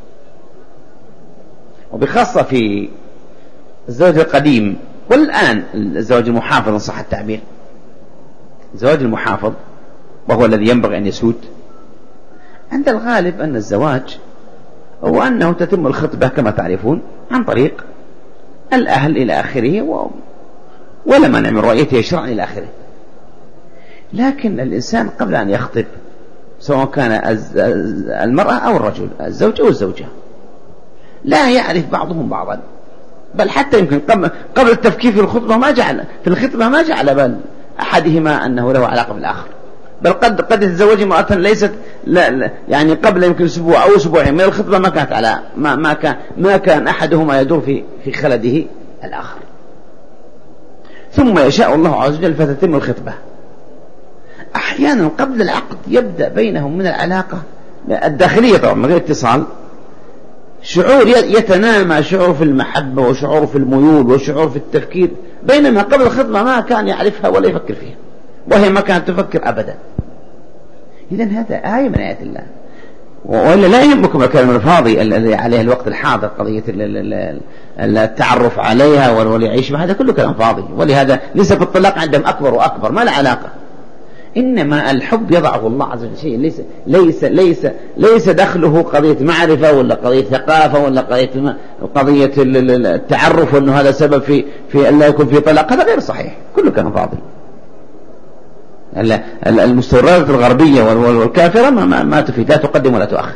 وبخاصة في الزواج القديم والآن الزواج المحافظ إن صح التعبير، الزواج المحافظ وهو الذي ينبغي أن يسود، عند الغالب أن الزواج هو أنه تتم الخطبة كما تعرفون عن طريق الأهل إلى آخره، و... ولا مانع من رؤيته شرعا إلى آخره. لكن الإنسان قبل أن يخطب، سواء كان المرأة أو الرجل، الزوج أو الزوجة، لا يعرف بعضهم بعضا، بل حتى يمكن قبل التفكير في الخطبة ما جعل في الخطبة ما جعل بل أحدهما أنه له علاقة بالآخر، بل قد قد يتزوج امرأة ليست لا لا يعني قبل يمكن أسبوع أو أسبوعين من الخطبة ما كانت على ما ما كان ما كان أحدهما يدور في في خلده الآخر، ثم يشاء الله عز وجل فتتم الخطبة. أحيانا قبل العقد يبدأ بينهم من العلاقة الداخلية طبعا من غير اتصال شعور يتنامى، شعور في المحبة وشعور في الميول وشعور في التفكير، بينما قبل الخطبة ما كان يعرفها ولا يفكر فيها وهي ما كانت تفكر أبدا. إذن هذا آية من آيات الله، وإلا لا يهمكم الكلام الفاضي الذي عليه الوقت الحاضر قضية التعرف عليها والعيش معها، هذا كله كلام فاضي، ولهذا نسب الطلاق عندهم أكبر وأكبر، ما له علاقة. إنما الحب يضعه الله عز وجل شيء ليس ليس ليس ليس دخله قضية معرفة ولا قضية ثقافة ولا قضية قضية التعرف وأنه هذا سبب في في أن لا يكون في طلاق، هذا غير صحيح، كله كلام فاضي. المستوردات الغربية والكافرة ما, ما تفيد، لا تقدم ولا تؤخر.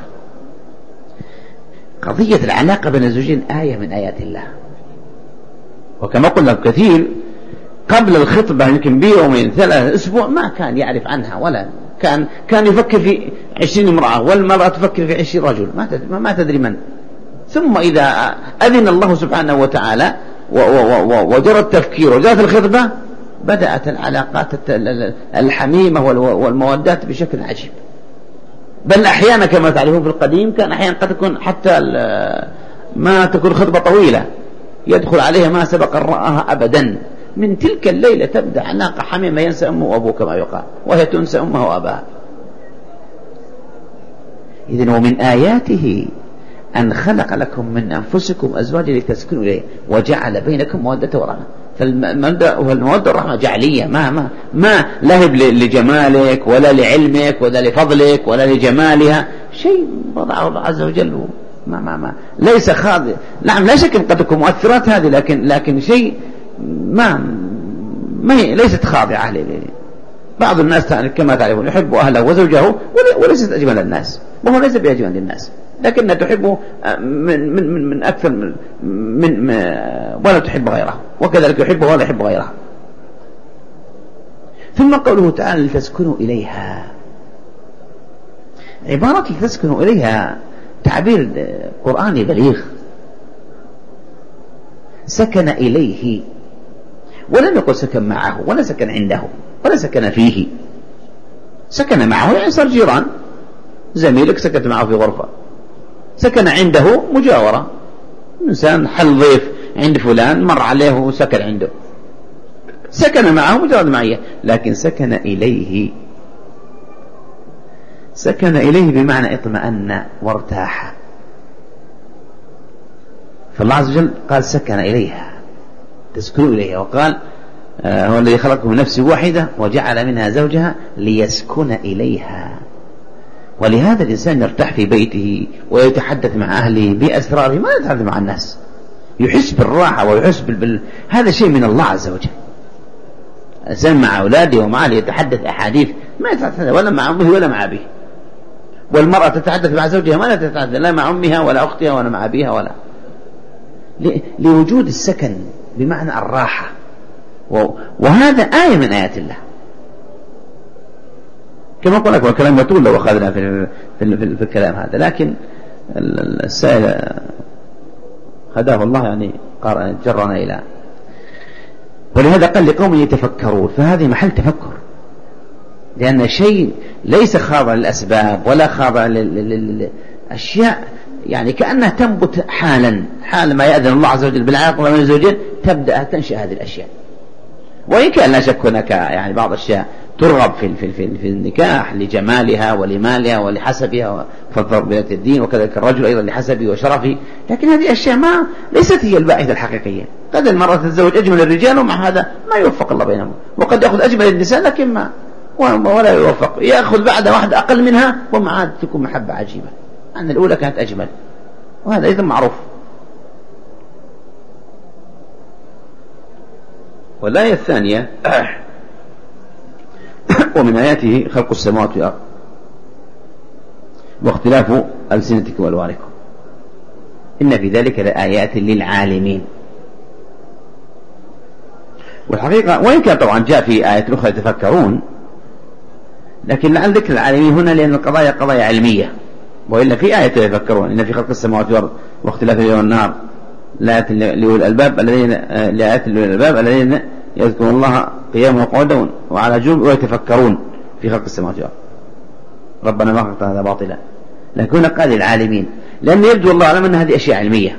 قضية العلاقة بين الزوجين آية من آيات الله، وكما قلنا كثير قبل الخطبة يمكن بيومين ثلاثة أسبوع ما كان يعرف عنها، ولا كان كان يفكر في عشرين امرأة والمرأة تفكر في عشرين رجل ما ما تدري من. ثم إذا أذن الله سبحانه وتعالى وجرى التفكير وجرت الخطبة بدأت العلاقات الحميمة والمودات بشكل عجيب. بل أحيانا كما تعرفون في القديم كان أحيانا قد تكون حتى ما تكون خطبة طويلة يدخل عليها ما سبق رآها أبدا، من تلك الليلة تبدأ علاقة حميمة ينسى أمه وأبوه كما يقال، وهي تنسى أمه وأباها. إذن ومن آياته أن خلق لكم من أنفسكم أزواجا لتسكنوا إليه وجعل بينكم مودة ورحمة. فالمودة والرحمة جعلية، ما ما ما لهب لجمالك ولا لعلمك ولا لفضلك ولا لجمالها، شيء وضعه الله عز وجل ما ما ما ليس خاضع. نعم لا شك قد تكون مؤثرات هذه، لكن لكن شيء ما ما هي ليست خاضعة. بعض الناس كما تعرفون يحب أهله وزوجه وليست أجمل الناس، وهو ليس بأجمل الناس، لكنها تحبه من من من, من أكثر من, من ولا تحب غيره، وكذلك يحبه ولا يحب غيره. ثم قوله تعالى لتسكنوا إليها، عبارة لتسكنوا إليها تعبير قرآني بليغ. سكن إليه، ولم يقل سكن معه ولا سكن عنده ولا سكن فيه. سكن معه يعني صار جيران، زميلك سكت معه في غرفة. سكن عنده مجاورة، إنسان حل ضيف عند فلان مر عليه وسكن عنده، سكن معه مجرد معية. لكن سكن إليه، سكن إليه بمعنى اطمأن وارتاح. فالله عز وجل قال سكن إليها تسكنوا إليها، وقال آه هو الذي خلقكم من نفس واحدة وجعل منها زوجها ليسكن إليها. ولهذا الإنسان يرتاح في بيته ويتحدث مع أهله بأسراره، ما يتحدث مع الناس، يحس بالراحة ويحس بال... هذا شيء من الله عز وجل. الإنسان مع أولاده ومع أهله يتحدث أحاديث ما يتحدث ولا مع أمه ولا مع أبيه، والمرأة تتحدث مع زوجها ما تتحدث لا مع أمها ولا أختها ولا مع أبيها ولا ل... لوجود السكن بمعنى الراحة، و... وهذا آية من آيات الله. كما قلت لك والكلام يطول لو أخذنا في, في, في, في الكلام هذا، لكن السائل هداه الله يعني جرنا إلى، ولهذا قال لقوم يتفكرون، فهذه محل تفكر، لأن شيء ليس خاضع للأسباب ولا خاضع للأشياء، يعني كأنها تنبت حالا، حال ما يأذن الله عز وجل بالعلاقة بين الزوجين تبدأ تنشأ هذه الأشياء. وإن كان لا شك هناك يعني بعض الأشياء ترغب في في في, في النكاح لجمالها ولمالها ولحسبها وفضل الدين، وكذلك الرجل أيضا لحسبه وشرفه، لكن هذه أشياء ما ليست هي الباعثة الحقيقية. قد المرأة تتزوج أجمل الرجال ومع هذا ما يوفق الله بينهم، وقد يأخذ أجمل النساء لكن ما ولا يوفق، يأخذ بعد واحد أقل منها ومع هذا تكون محبة عجيبة، أن الأولى كانت أجمل، وهذا أيضا معروف. والآية الثانية ومن آياته خلق السماوات والأرض واختلاف ألسنتكم وألوانكم إن في ذلك لآيات للعالمين. والحقيقة وإن كان طبعا جاء في آية أخرى يتفكرون، لكن لعل ذكر العالمين هنا لأن القضايا قضايا علمية، وإلا في آية يتفكرون إن في خلق السماوات والأرض واختلاف الليل والنهار لآيات لأولي الألباب الذين لآيات لأولي الألباب الذين يذكرون الله قياما وقعودا وعلى جنوب ويتفكرون في خلق السماوات والأرض ربنا ما خلقت هذا باطلا. لكن هنا قال العالمين لأن يبدو الله أعلم أن هذه أشياء علمية،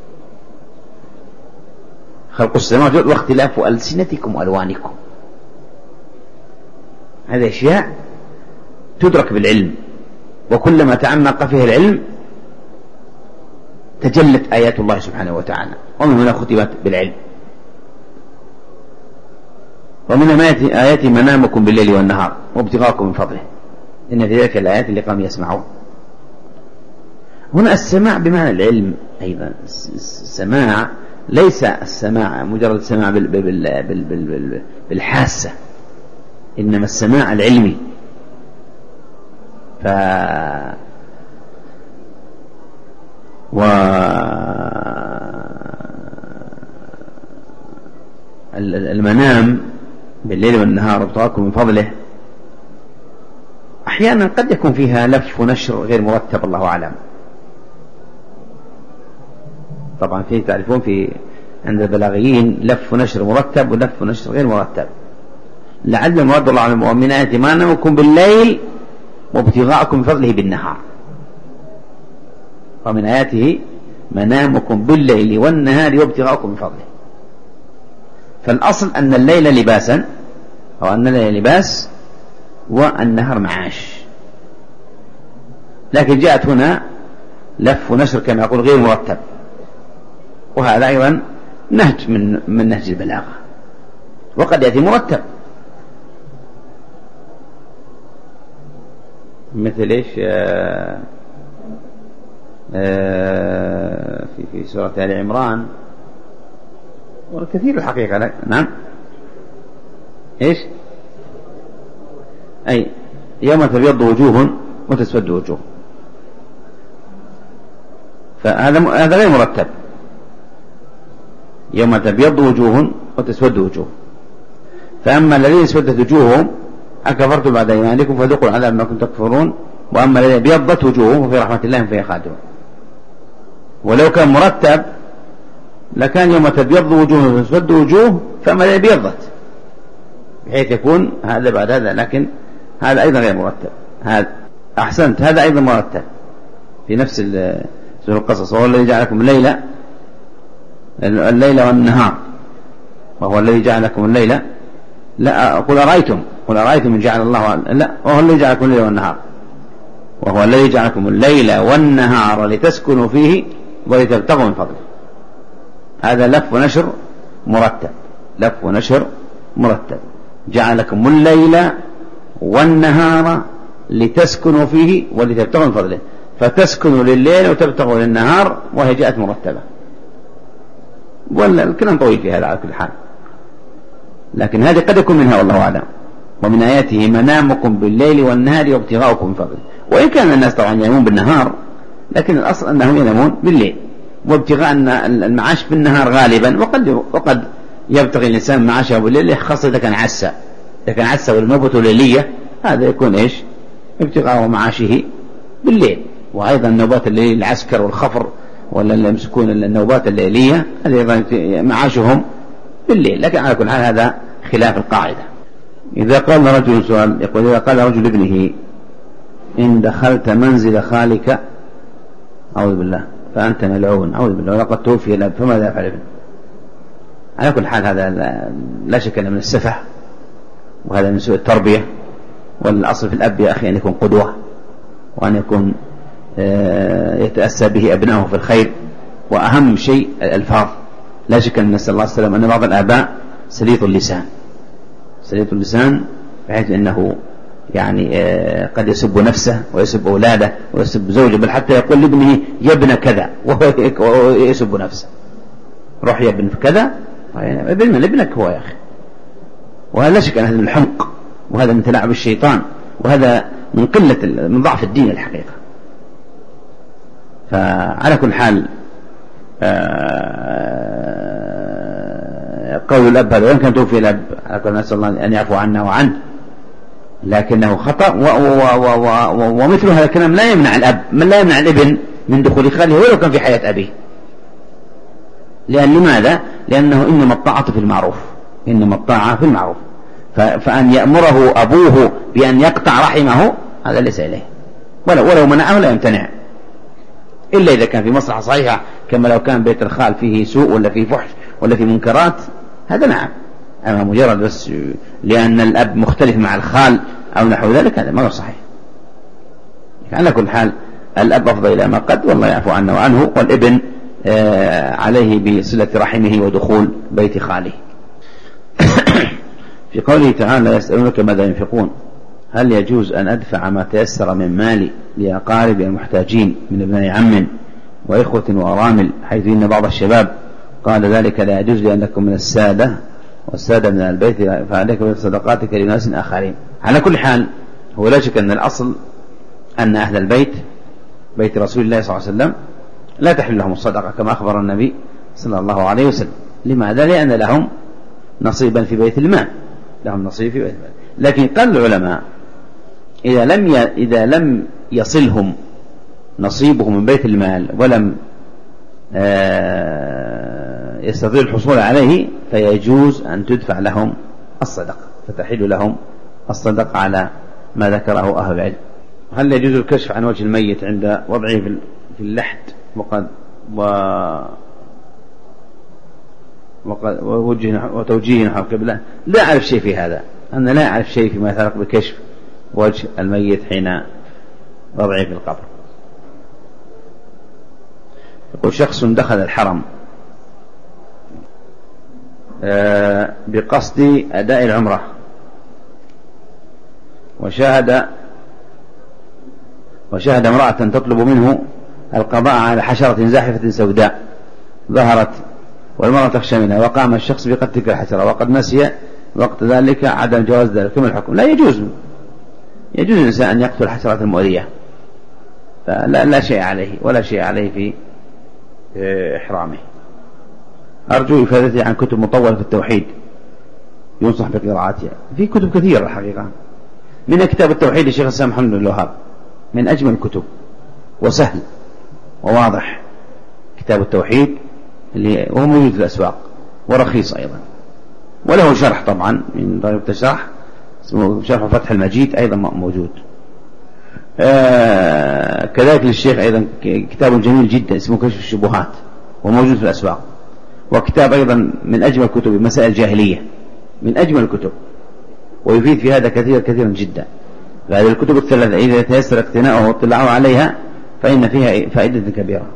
خلق السماوات والأرض واختلاف ألسنتكم وألوانكم، هذه أشياء تدرك بالعلم، وكلما تعمق فيها العلم تجلت آيات الله سبحانه وتعالى، ومن هنا ختمت بالعلم. ومن آيات منامكم بالليل والنهار وابتغاءكم من فضله إن في ذلك الآيات لقوم يسمعون. هنا السماع بمعنى العلم أيضا، السماع ليس السماع مجرد السماع بالحاسة، إنما السماع العلمي. ف والمنام بالليل والنهار وابتغاءكم من فضله أحيانا قد يكون فيها لف ونشر غير مرتب، الله أعلم. طبعا في تعرفون في عند البلاغيين لف ونشر مرتب ولف ونشر غير مرتب، لعل المراد الله أعلم. ومن آياته منامكم بالليل وابتغاءكم من فضله بالنهار، ومن آياته منامكم بالليل والنهار وابتغاءكم من فضله. فالأصل أن الليل لباسا أو أن الليل لباس والنهار معاش، لكن جاءت هنا لف ونشر كما يقول غير مرتب، وهذا أيضا نهج من من نهج البلاغة، وقد يأتي مرتب مثل إيش آه آه في في سورة آل عمران والكثير الحقيقة. لا. نعم إيش أي يوم تبيض وجوه وتسود وجوه، فهذا هذا غير مرتب. يوم تبيض وجوه وتسود وجوه، فأما الذين اسودت وجوههم أكفرتم بعد إيمانكم فذوقوا العذاب ما كنتم تكفرون، وأما الذين ابيضت وجوههم ففي رحمة الله فيها خالدون. ولو كان مرتب لكان يوم تبيض وجوه وتسود وجوه، فأما الذين ابيضت بحيث يكون هذا بعد هذا، لكن هذا أيضا غير مرتب. هذا أحسنت، هذا أيضا مرتب في نفس سورة القصص. وهو الذي جعلكم الليل الليل والنهار، وهو الذي جعلكم الليل لا قل أرأيتم قل أرأيتم من جعل الله لا وهو الذي جعلكم الليل والنهار وهو الذي جعلكم الليل والنهار لتسكنوا فيه ولتبتغوا من فضله. هذا لف ونشر مرتب، لف ونشر مرتب. جعلكم الليل والنهار لتسكنوا فيه ولتبتغوا من فضله، فتسكنوا لليل وتبتغوا للنهار، وهي جاءت مرتبة. ولا الكلام طويل في هذا على كل حال، لكن هذه قد يكون منها والله أعلم. ومن آياته منامكم بالليل والنهار وابتغاؤكم من فضله. وإن كان الناس طبعا ينامون بالنهار، لكن الأصل أنهم ينامون بالليل، وابتغاء المعاش بالنهار غالبا، وقد وقد يبتغي الإنسان معاشه بالليل، خاصة إذا كان عسى إذا كان عسى والنوبة الليلية، هذا يكون إيش ابتغاء معاشه بالليل. وأيضا نوبات الليل العسكر والخفر ولا اللي يمسكون النوبات الليلية، هذا أيضا معاشهم بالليل. لكن على كل حال هذا خلاف القاعدة. إذا قال رجل سؤال يقول إذا قال رجل ابنه إن دخلت منزل خالك أعوذ بالله فأنت ملعون أعوذ بالله ولقد توفي الأب فماذا يفعل ابنه؟ على كل حال هذا لا شك أنه من السفه، وهذا من سوء التربية. والأصل في الأب يا أخي أن يكون قدوة، وأن يكون يتأسى به أبنائه في الخير، وأهم شيء الألفاظ. لا شك أن نسأل الله عليه وسلم أن بعض الآباء سليط اللسان سليط اللسان بحيث أنه يعني قد يسب نفسه ويسب أولاده ويسب زوجه، بل حتى يقول لابنه يا ابن كذا وهو يسب نفسه، روح يا ابن كذا، ابن ابنك هو يا أخي. وهذا لا شك أن هذا من الحمق، وهذا من تلاعب الشيطان، وهذا من قلة من ضعف الدين الحقيقة. فعلى كل حال قول الأب هذا وإن كان توفي الأب نسأل الله أن يعفو عنا وعنه، لكنه خطأ. ومثل هذا الكلام لا يمنع الأب من لا يمنع الابن من دخول خاله ولو كان في حياة أبيه. لأن لماذا؟ لأنه إنما الطاعة في المعروف، إنما الطاعة في المعروف. فأن يأمره أبوه بأن يقطع رحمه هذا ليس إليه، ولو, ولو منعه لا يمتنع، إلا إذا كان في مصلحة صحيحة، كما لو كان بيت الخال فيه سوء ولا فيه فحش ولا فيه منكرات، هذا نعم. أما مجرد بس لأن الأب مختلف مع الخال أو نحو ذلك هذا ما هو صحيح. على كل حال الأب أفضل إلى ما قد، والله يعفو عنه وعنه، والابن آه عليه بصلة رحمه ودخول بيت خاله. في قوله تعالى يسألونك ماذا ينفقون، هل يجوز أن أدفع ما تيسر من مالي لأقاربي المحتاجين من ابناء عم وإخوة وأرامل، حيث إن بعض الشباب قال ذلك لا يجوز لأنكم من السادة والسادة من البيت فعليك بصدقاتك لناس آخرين. على كل حال هو لا شك أن الأصل أن أهل البيت بيت رسول الله صلى الله عليه وسلم لا تحل لهم الصدقة كما أخبر النبي صلى الله عليه وسلم. لماذا؟ لأن لهم نصيبا في بيت المال، لهم نصيب في بيت المال. لكن قال العلماء إذا لم ي... إذا لم يصلهم نصيبهم من بيت المال ولم آه... يستطيع الحصول عليه فيجوز أن تدفع لهم الصدقة، فتحل لهم الصدقة على ما ذكره أهل العلم. هل يجوز الكشف عن وجه الميت عند وضعه في اللحد وقد و... وقد ووجه وتوجيه نحو القبلة؟ لا أعرف شيء في هذا، أنا لا أعرف شيء فيما يتعلق بكشف وجه الميت حين وضعه في القبر. يقول شخص دخل الحرم بقصد أداء العمرة وشاهد وشاهد امرأة تطلب منه القضاء على حشرة زاحفة سوداء ظهرت والمرأة تخشى منها، وقام الشخص بقتل تلك الحشرة وقد نسي وقت ذلك عدم جواز ذلك، كما الحكم؟ لا يجوز، يجوز الإنسان أن يقتل الحشرات المؤذية، لا, لا شيء عليه ولا شيء عليه في إحرامه. أرجو إفادتي عن كتب مطولة في التوحيد ينصح بقراءتها. في كتب كثيرة الحقيقة، من كتاب التوحيد للشيخ الإسلام محمد بن الوهاب من أجمل الكتب وسهل وواضح، كتاب التوحيد اللي هو موجود في الأسواق ورخيص أيضا، وله شرح طبعا من طريقة الشرح اسمه شرح فتح المجيد أيضا موجود. آه كذلك للشيخ أيضا كتاب جميل جدا اسمه كشف الشبهات وموجود في الأسواق، وكتاب أيضا من أجمل كتب مسائل الجاهلية، من أجمل الكتب ويفيد في هذا كثيرا كثيرا جدا. هذه الكتب الثلاثة إذا تيسر اقتناؤه واطلاعه عليها فإن فيها فائدة كبيرة.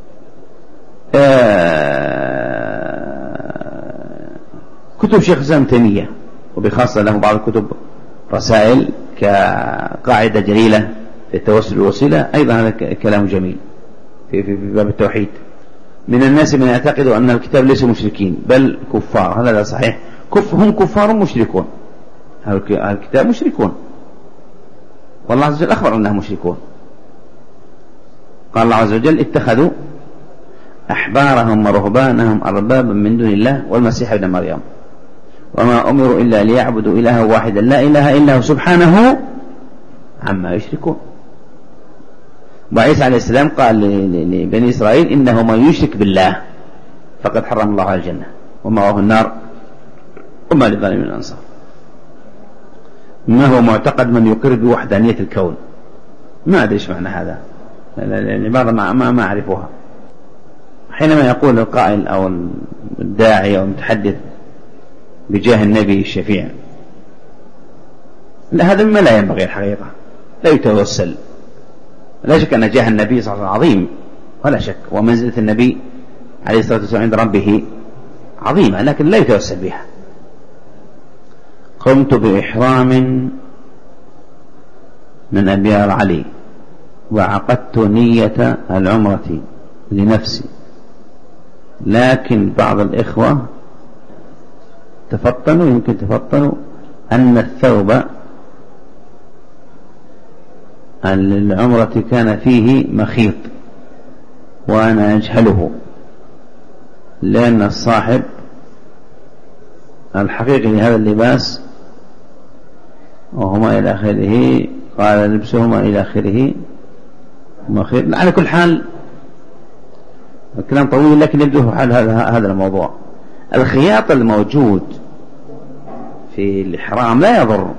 آه كتب شيخ الإسلام تيمية وبخاصة له بعض الكتب رسائل كقاعدة جليلة في التوسل والوسيلة، أيضا هذا كلام جميل في, في, في باب التوحيد. من الناس من يعتقد أن الكتاب ليس مشركين بل كفار، هذا لا صحيح، كف هم كفار مشركون، الكتاب مشركون، والله عز وجل أخبر أنهم مشركون. قال الله عز وجل اتخذوا أحبارهم ورهبانهم أربابا من دون الله والمسيح ابن مريم وما أمروا إلا ليعبدوا إلها واحدا لا إله إلا هو سبحانه عما يشركون. وعيسى عليه السلام قال لبني إسرائيل إنه من يشرك بالله فقد حرم الله على الجنة ومأواه النار وما للظالمين من أنصار. ما هو معتقد من يقر بوحدانية الكون؟ ما أدري إيش معنى هذا، العبارة ما, ما, ما أعرفها. حينما يقول القائل أو الداعي أو المتحدث بجاه النبي الشفيع، لا هذا مما لا ينبغي الحقيقة، لا يتوسل. لا شك أن جاه النبي صلى الله عليه وسلم عظيم ولا شك، ومنزلة النبي عليه الصلاة والسلام عند ربه عظيمة، لكن لا يتوسل بها. قمت بإحرام من أبيار علي وعقدت نية العمرة لنفسي، لكن بعض الإخوة تفطنوا يمكن تفطنوا أن الثوب للعمرة كان فيه مخيط وأنا أجهله، لأن الصاحب الحقيقي لهذا اللباس وهما إلى آخره، قال لبسهما إلى آخره مخيط. على كل حال الكلام طويل، لكن يبدو حال هذا الموضوع. الخياط الموجود في الإحرام لا يضر،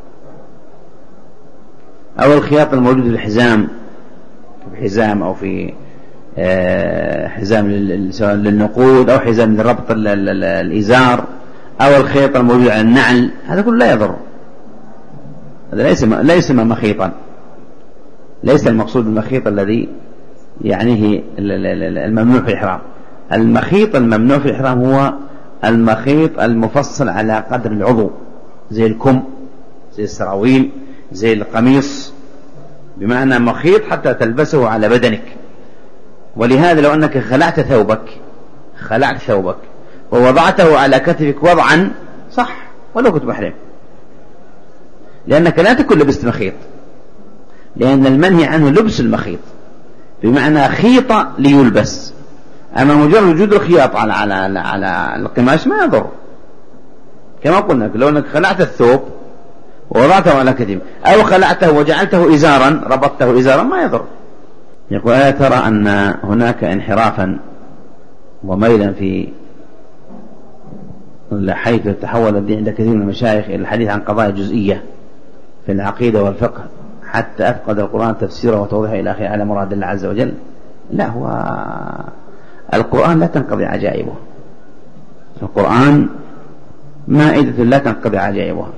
أو الخياط الموجود في الحزام، في حزام أو في حزام للنقود أو حزام لربط الإزار، أو الخيط الموجود على النعل، هذا كله لا يضر. هذا ليس ليس مخيطا، ليس المقصود بالمخيط الذي يعنيه الممنوع في الإحرام. المخيط الممنوع في الإحرام هو المخيط المفصل على قدر العضو، زي الكم، زي السراويل، زي القميص، بمعنى مخيط حتى تلبسه على بدنك. ولهذا لو أنك خلعت ثوبك خلعت ثوبك ووضعته على كتفك وضعا صح ولو كنت محرم، لأنك لا تكون لبست مخيط، لأن المنهي عنه لبس المخيط، بمعنى خيط ليلبس. أما مجرد وجود الخياط على على على القماش ما يضر، كما قلنا لو أنك خلعت الثوب ووضعته على كتفك أو خلعته وجعلته إزارا، ربطته إزارا، ما يضر. يقول: ألا ترى أن هناك انحرافا وميلا في حيث تحول الدين عند كثير من المشايخ إلى الحديث عن قضايا جزئية في العقيدة والفقه، حتى أفقد القرآن تفسيره وتوضيحه إلى آخره على مراد الله عز وجل؟ لا، هو القرآن لا تنقضي عجائبه، القرآن مائدة لا تنقضي عجائبها.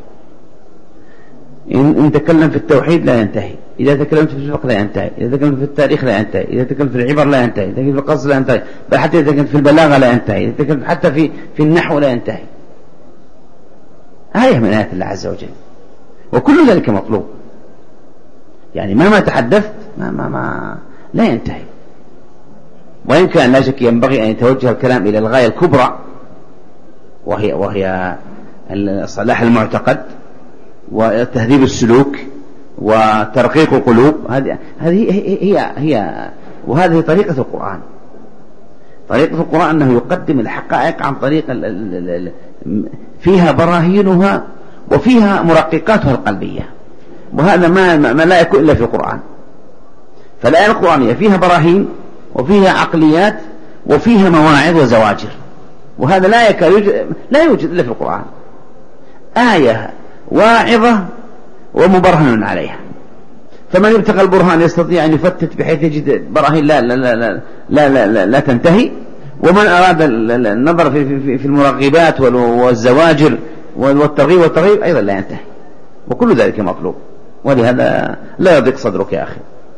إن تكلم في التوحيد لا ينتهي، إذا تكلمت في الفقه لا ينتهي، إذا تكلمت في التاريخ لا ينتهي، إذا تكلمت في العبر لا ينتهي، إذا تكلمت في القصص لا ينتهي، بل حتى إذا تكلمت في البلاغة لا ينتهي، إذا تكلمت حتى في في النحو لا ينتهي. آية من آيات الله عز وجل، وكل ذلك مطلوب. يعني مهما تحدثت ما ما ما لا ينتهي. وإن كان لا شك ينبغي أن يتوجه الكلام إلى الغاية الكبرى، وهي وهي صلاح المعتقد وتهذيب السلوك وترقيق القلوب. هذه هذه هي هي وهذه طريقة القرآن. طريقة القرآن أنه يقدم الحقائق عن طريق فيها براهينها وفيها مرققاتها القلبية، وهذا ما ما لا يكون إلا في القرآن. فالآية القرآنية فيها براهين وفيها عقليات وفيها مواعظ وزواجر، وهذا لا يكاد لا يوجد إلا في القرآن. آية واعظة ومبرهن عليها، فمن يبتغى البرهان يستطيع أن يفتت بحيث يجد براهين لا لا لا لا لا, لا, لا, لا تنتهي. ومن أراد النظر في, في, في المرغبات والزواجر والترغيب والترغيب أيضا لا ينتهي، وكل ذلك مطلوب. ولهذا لا يضيق صدرك يا أخي.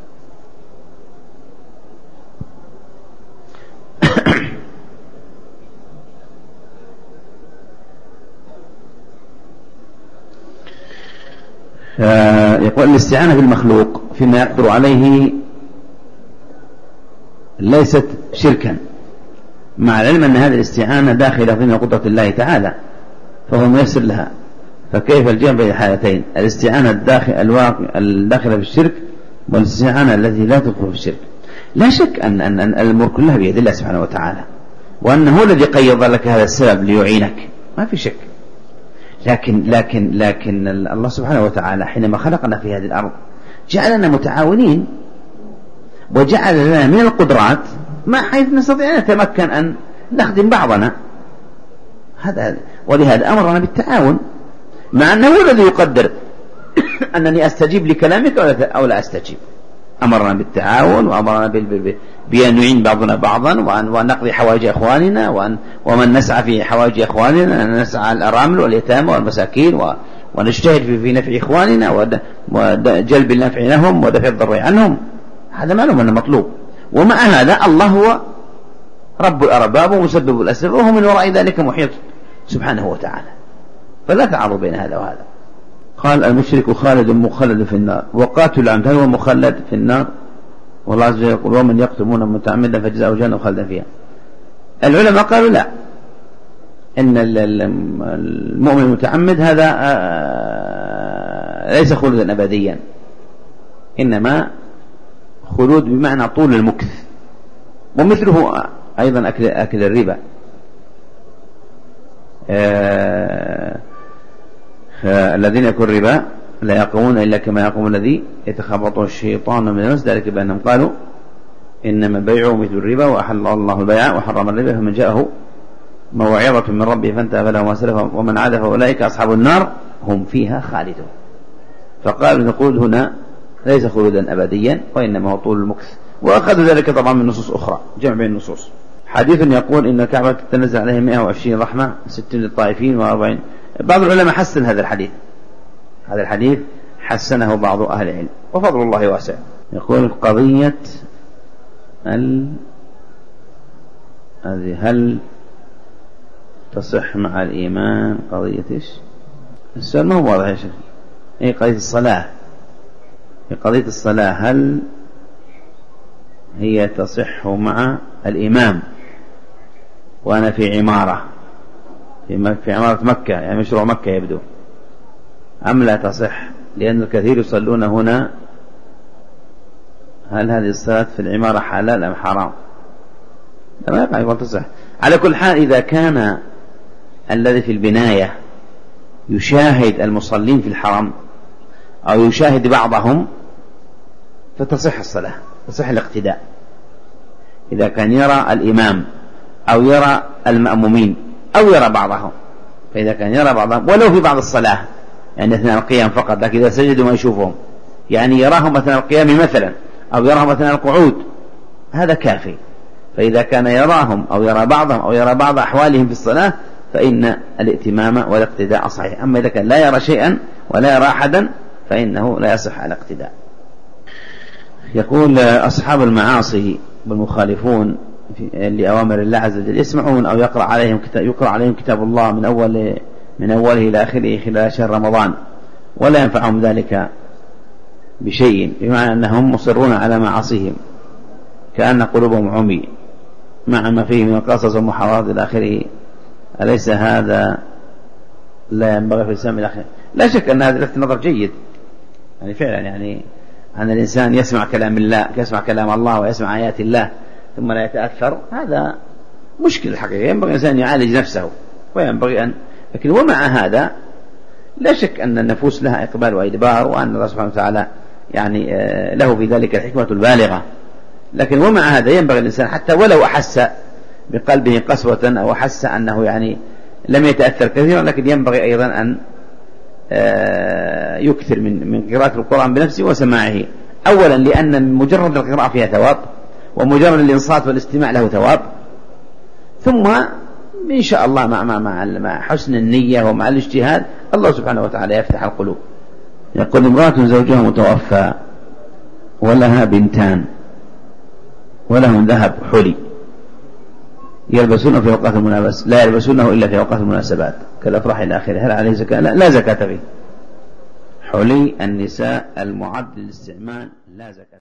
يقول: الاستعانة بالمخلوق فيما يقدر عليه ليست شركا، مع العلم أن هذه الاستعانة داخلة ضمن قدرة الله تعالى فهو ميسر لها. فكيف الجمع بين الحالتين، الاستعانة الداخل الداخلة في الشرك والاستعانة التي لا تدخل في الشرك؟ لا شك أن أن الأمور كلها بيد الله سبحانه وتعالى، وأنه هو الذي قيض لك هذا السبب ليعينك، ما في شك. لكن لكن لكن الله سبحانه وتعالى حينما خلقنا في هذه الأرض جعلنا متعاونين، وجعل لنا من القدرات ما حيث نستطيع أن نتمكن أن نخدم بعضنا. هذا ولهذا أمرنا بالتعاون، مع أنه هو الذي يقدر أنني أستجيب لكلامك أو لا أستجيب. أمرنا بالتعاون، وأمرنا بأن نعين بعضنا بعضا، وأن نقضي حوائج إخواننا، وأن ومن نسعى في حوائج إخواننا أن نسعى الأرامل واليتامى والمساكين، ونجتهد في نفع إخواننا وجلب النفع لهم ودفع الضر عنهم. هذا معلوم أنه مطلوب. ومع هذا الله هو رب الأرباب ومسبب الأسباب، وهو من وراء ذلك محيط سبحانه وتعالى. فلا تعارض بين هذا وهذا. قال: المشرك خالد مخلد في النار، وقاتل العمد هل هو مخلد في النار؟ والله عز وجل يقول: ومن يقتلون متعمدا فجزاؤه جهنم خالدا فيها. العلماء قالوا لا، إن المؤمن المتعمد هذا ليس خلودا أبديا، إنما خلود بمعنى طول المكث. ومثله أيضا أكل, أكل الربا، آه الذين يأكلون الربا لا يقومون إلا كما يقوم الذي يتخبطه الشيطان من المس، ذلك بأنهم قالوا إنما البيع مثل الربا وأحل الله البيع وحرم الربا، فمن جاءه موعظة من ربه فانتهى فله ما سلف ومن عاد فأولئك أصحاب النار هم فيها خالدون. فقال نقول هنا ليس خلودا أبديا وإنما هو طول المكث، وأخذ ذلك طبعا من نصوص أخرى، جمع بين النصوص. حديث يقول إن الكعبة تتنزل عليه مئة وعشرين رحمة، ستين للطائفين وأربعين. بعض العلماء حسن هذا الحديث، هذا الحديث حسنه بعض أهل العلم وفضل الله واسع. يقول قضية هل هذه هل تصح مع الإيمان قضية إيش؟ السؤال ما هو واضح يا شيخ. إيه قضية الصلاة؟ في قضية الصلاة هل هي تصح مع الإمام وأنا في عمارة في, في عمارة مكة، يعني مشروع مكة يبدو، أم لا تصح؟ لأن الكثير يصلون هنا. هل هذه الصلاة في العمارة حلال أم حرام؟ لا يقع يقول تصح. على كل حال إذا كان الذي في البناية يشاهد المصلين في الحرم أو يشاهد بعضهم فتصح الصلاة، تصح الاقتداء إذا كان يرى الإمام أو يرى المأمومين أو يرى بعضهم. فإذا كان يرى بعضهم ولو في بعض الصلاة يعني أثناء القيام فقط، لكن إذا سجدوا ما يشوفهم، يعني يراهم أثناء القيام مثلا أو يراهم أثناء القعود، هذا كافي. فإذا كان يراهم أو يرى بعضهم أو يرى بعض أحوالهم في الصلاة فإن الائتمام والاقتداء صحيح. أما إذا كان لا يرى شيئا ولا يرى أحدا فإنه لا يصح الاقتداء. يقول أصحاب المعاصي والمخالفون لأوامر الله عز وجل يسمعون أو يقرأ عليهم كتاب يقرأ عليهم كتاب الله من أول من أوله إلى آخره خلال شهر رمضان ولا ينفعهم ذلك بشيء، بمعنى أنهم مصرون على معاصيهم كأن قلوبهم عمي مع ما فيه من القصص والمحاورات إلى آخره. أليس هذا لا ينبغي في الإسلام إلى آخره؟ لا شك أن هذا لفت نظر جيد، يعني فعلا يعني أن الإنسان يسمع كلام الله، يسمع كلام الله ويسمع آيات الله ثم لا يتأثر، هذا مشكلة الحقيقة. ينبغي الإنسان يعالج نفسه وينبغي أن، لكن ومع هذا لا شك أن النفوس لها إقبال وإدبار، وأن الله سبحانه وتعالى يعني له في ذلك الحكمة البالغة. لكن ومع هذا ينبغي الإنسان حتى ولو أحس بقلبه قسوة أو أحس أنه يعني لم يتأثر كثيرا، لكن ينبغي أيضا أن يكثر من من قراءة القرآن بنفسه وسماعه، أولا لأن مجرد القراءة فيها ثواب، ومجرد الإنصات والاستماع له ثواب، ثم إن شاء الله مع, مع, مع, مع حسن النية ومع الاجتهاد الله سبحانه وتعالى يفتح القلوب. يقول امرأة زوجها متوفى ولها بنتان ولهم ذهب حلي يلبسونه في أوقات المناسبات، لا يلبسونه إلا في أوقات المناسبات كالأفراح إلى آخره، هل عليه زكاة؟ لا, لا زكاة فيه. حلي النساء المعد للاستعمال لا زكاة.